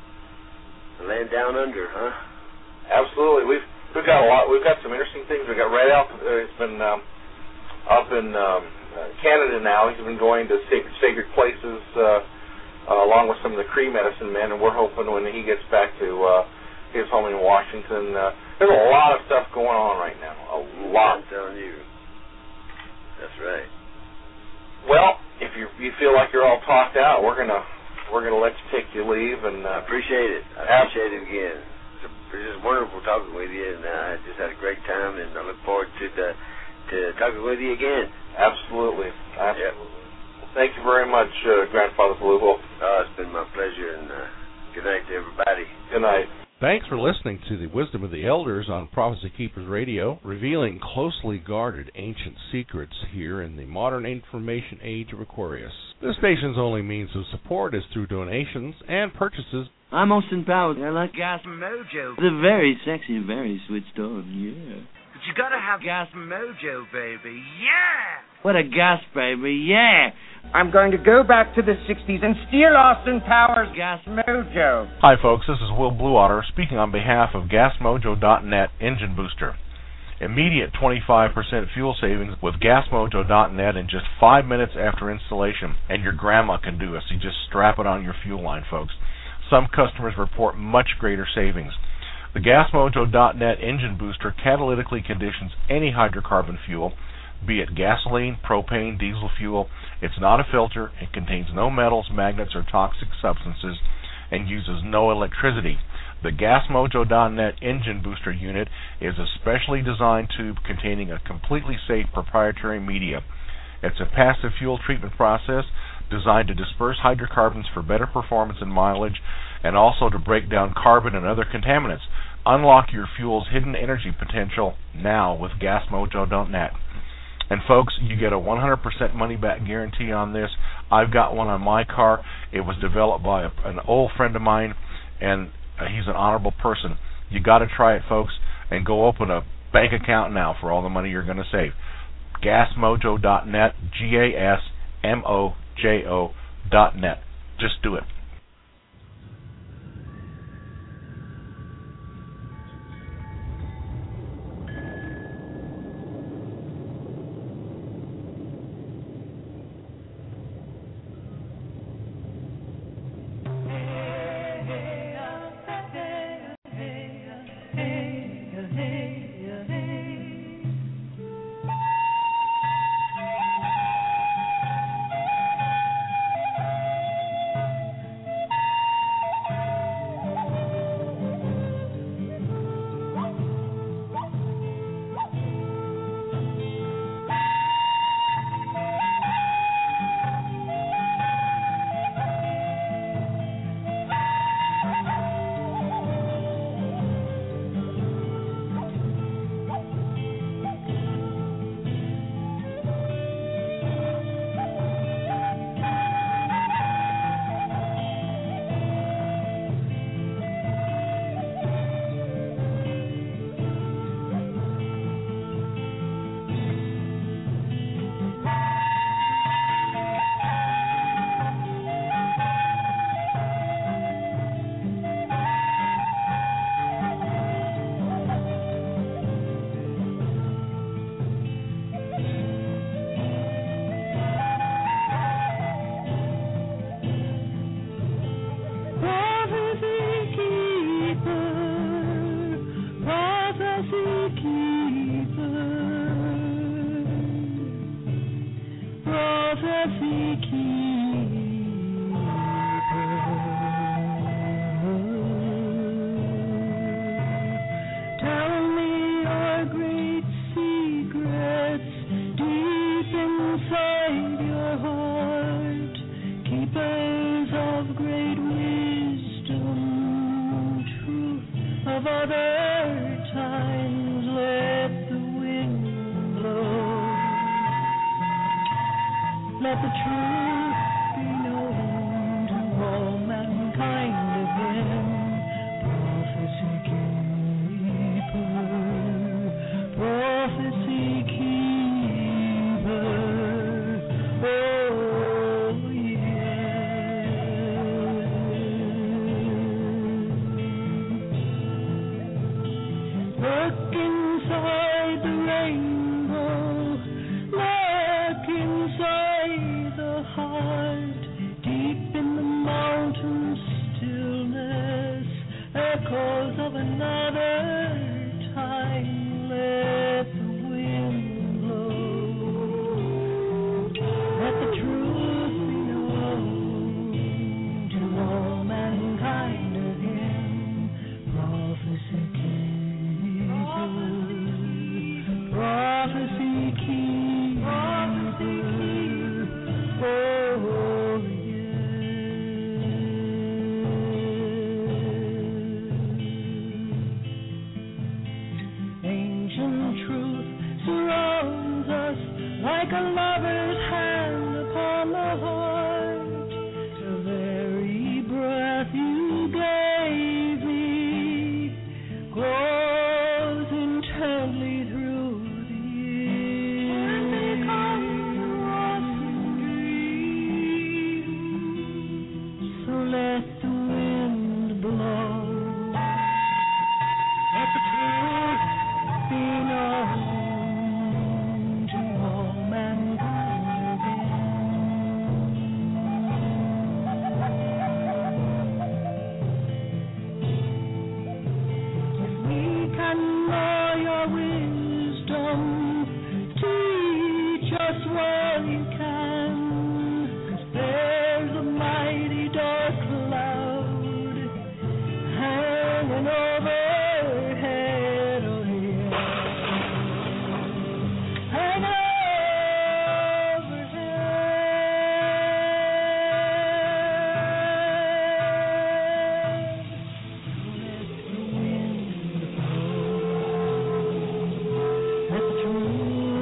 the land down under, huh? Absolutely. We've we've got a lot. We've got some interesting things. We got right out. Uh, it's been um, up in um, uh, Canada now. He's been going to sacred, sacred places uh, uh, along with some of the Cree medicine men, and we're hoping when he gets back to uh, his home in Washington. Uh, there's a lot of stuff going on right now. A lot. I'm telling you. That's right. Well, if you you feel like you're all talked out, we're gonna we're gonna let you take your leave. And uh, I appreciate it. I appreciate it again. It's, a, it's just wonderful talking with you, and uh, I just had a great time, and I look forward to the, to talking with you again. Absolutely. Absolutely. Yep. Thank you very much, uh, Grandfather Blue. Oh, it's been my pleasure, and uh, good night to everybody. Good night. Thanks for listening to the Wisdom of the Elders on Prophecy Keepers Radio, revealing closely guarded ancient secrets here in the modern information age of Aquarius. This station's only means of support is through donations and purchases. I'm Austin Powers. I like Gas Mojo. The very sexy, very switched on, yeah. But you gotta have Gas Mojo, baby, yeah! What a gas, baby, yeah! I'm going to go back to the sixties and steal Austin Powers' Gas Mojo. Hi, folks. This is Will Blueotter speaking on behalf of Gas Mojo dot net Engine Booster. Immediate twenty-five percent fuel savings with Gas Mojo dot net in just five minutes after installation. And your grandma can do it, so you just strap it on your fuel line, folks. Some customers report much greater savings. The Gas Mojo dot net Engine Booster catalytically conditions any hydrocarbon fuel, be it gasoline, propane, diesel fuel. It's not a filter. It contains no metals, magnets, or toxic substances, and uses no electricity. The Gas Mojo dot net Engine Booster Unit is a specially designed tube containing a completely safe proprietary media. It's a passive fuel treatment process designed to disperse hydrocarbons for better performance and mileage, and also to break down carbon and other contaminants. Unlock your fuel's hidden energy potential now with Gas Mojo dot net. And folks, you get a one hundred percent money-back guarantee on this. I've got one on my car. It was developed by a, an old friend of mine, and uh, he's an honorable person. You got to try it, folks, and go open a bank account now for all the money you're going to save. gas mojo dot net, G A S M O J O dot net. Just do it.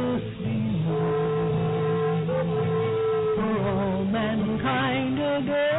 mankind again.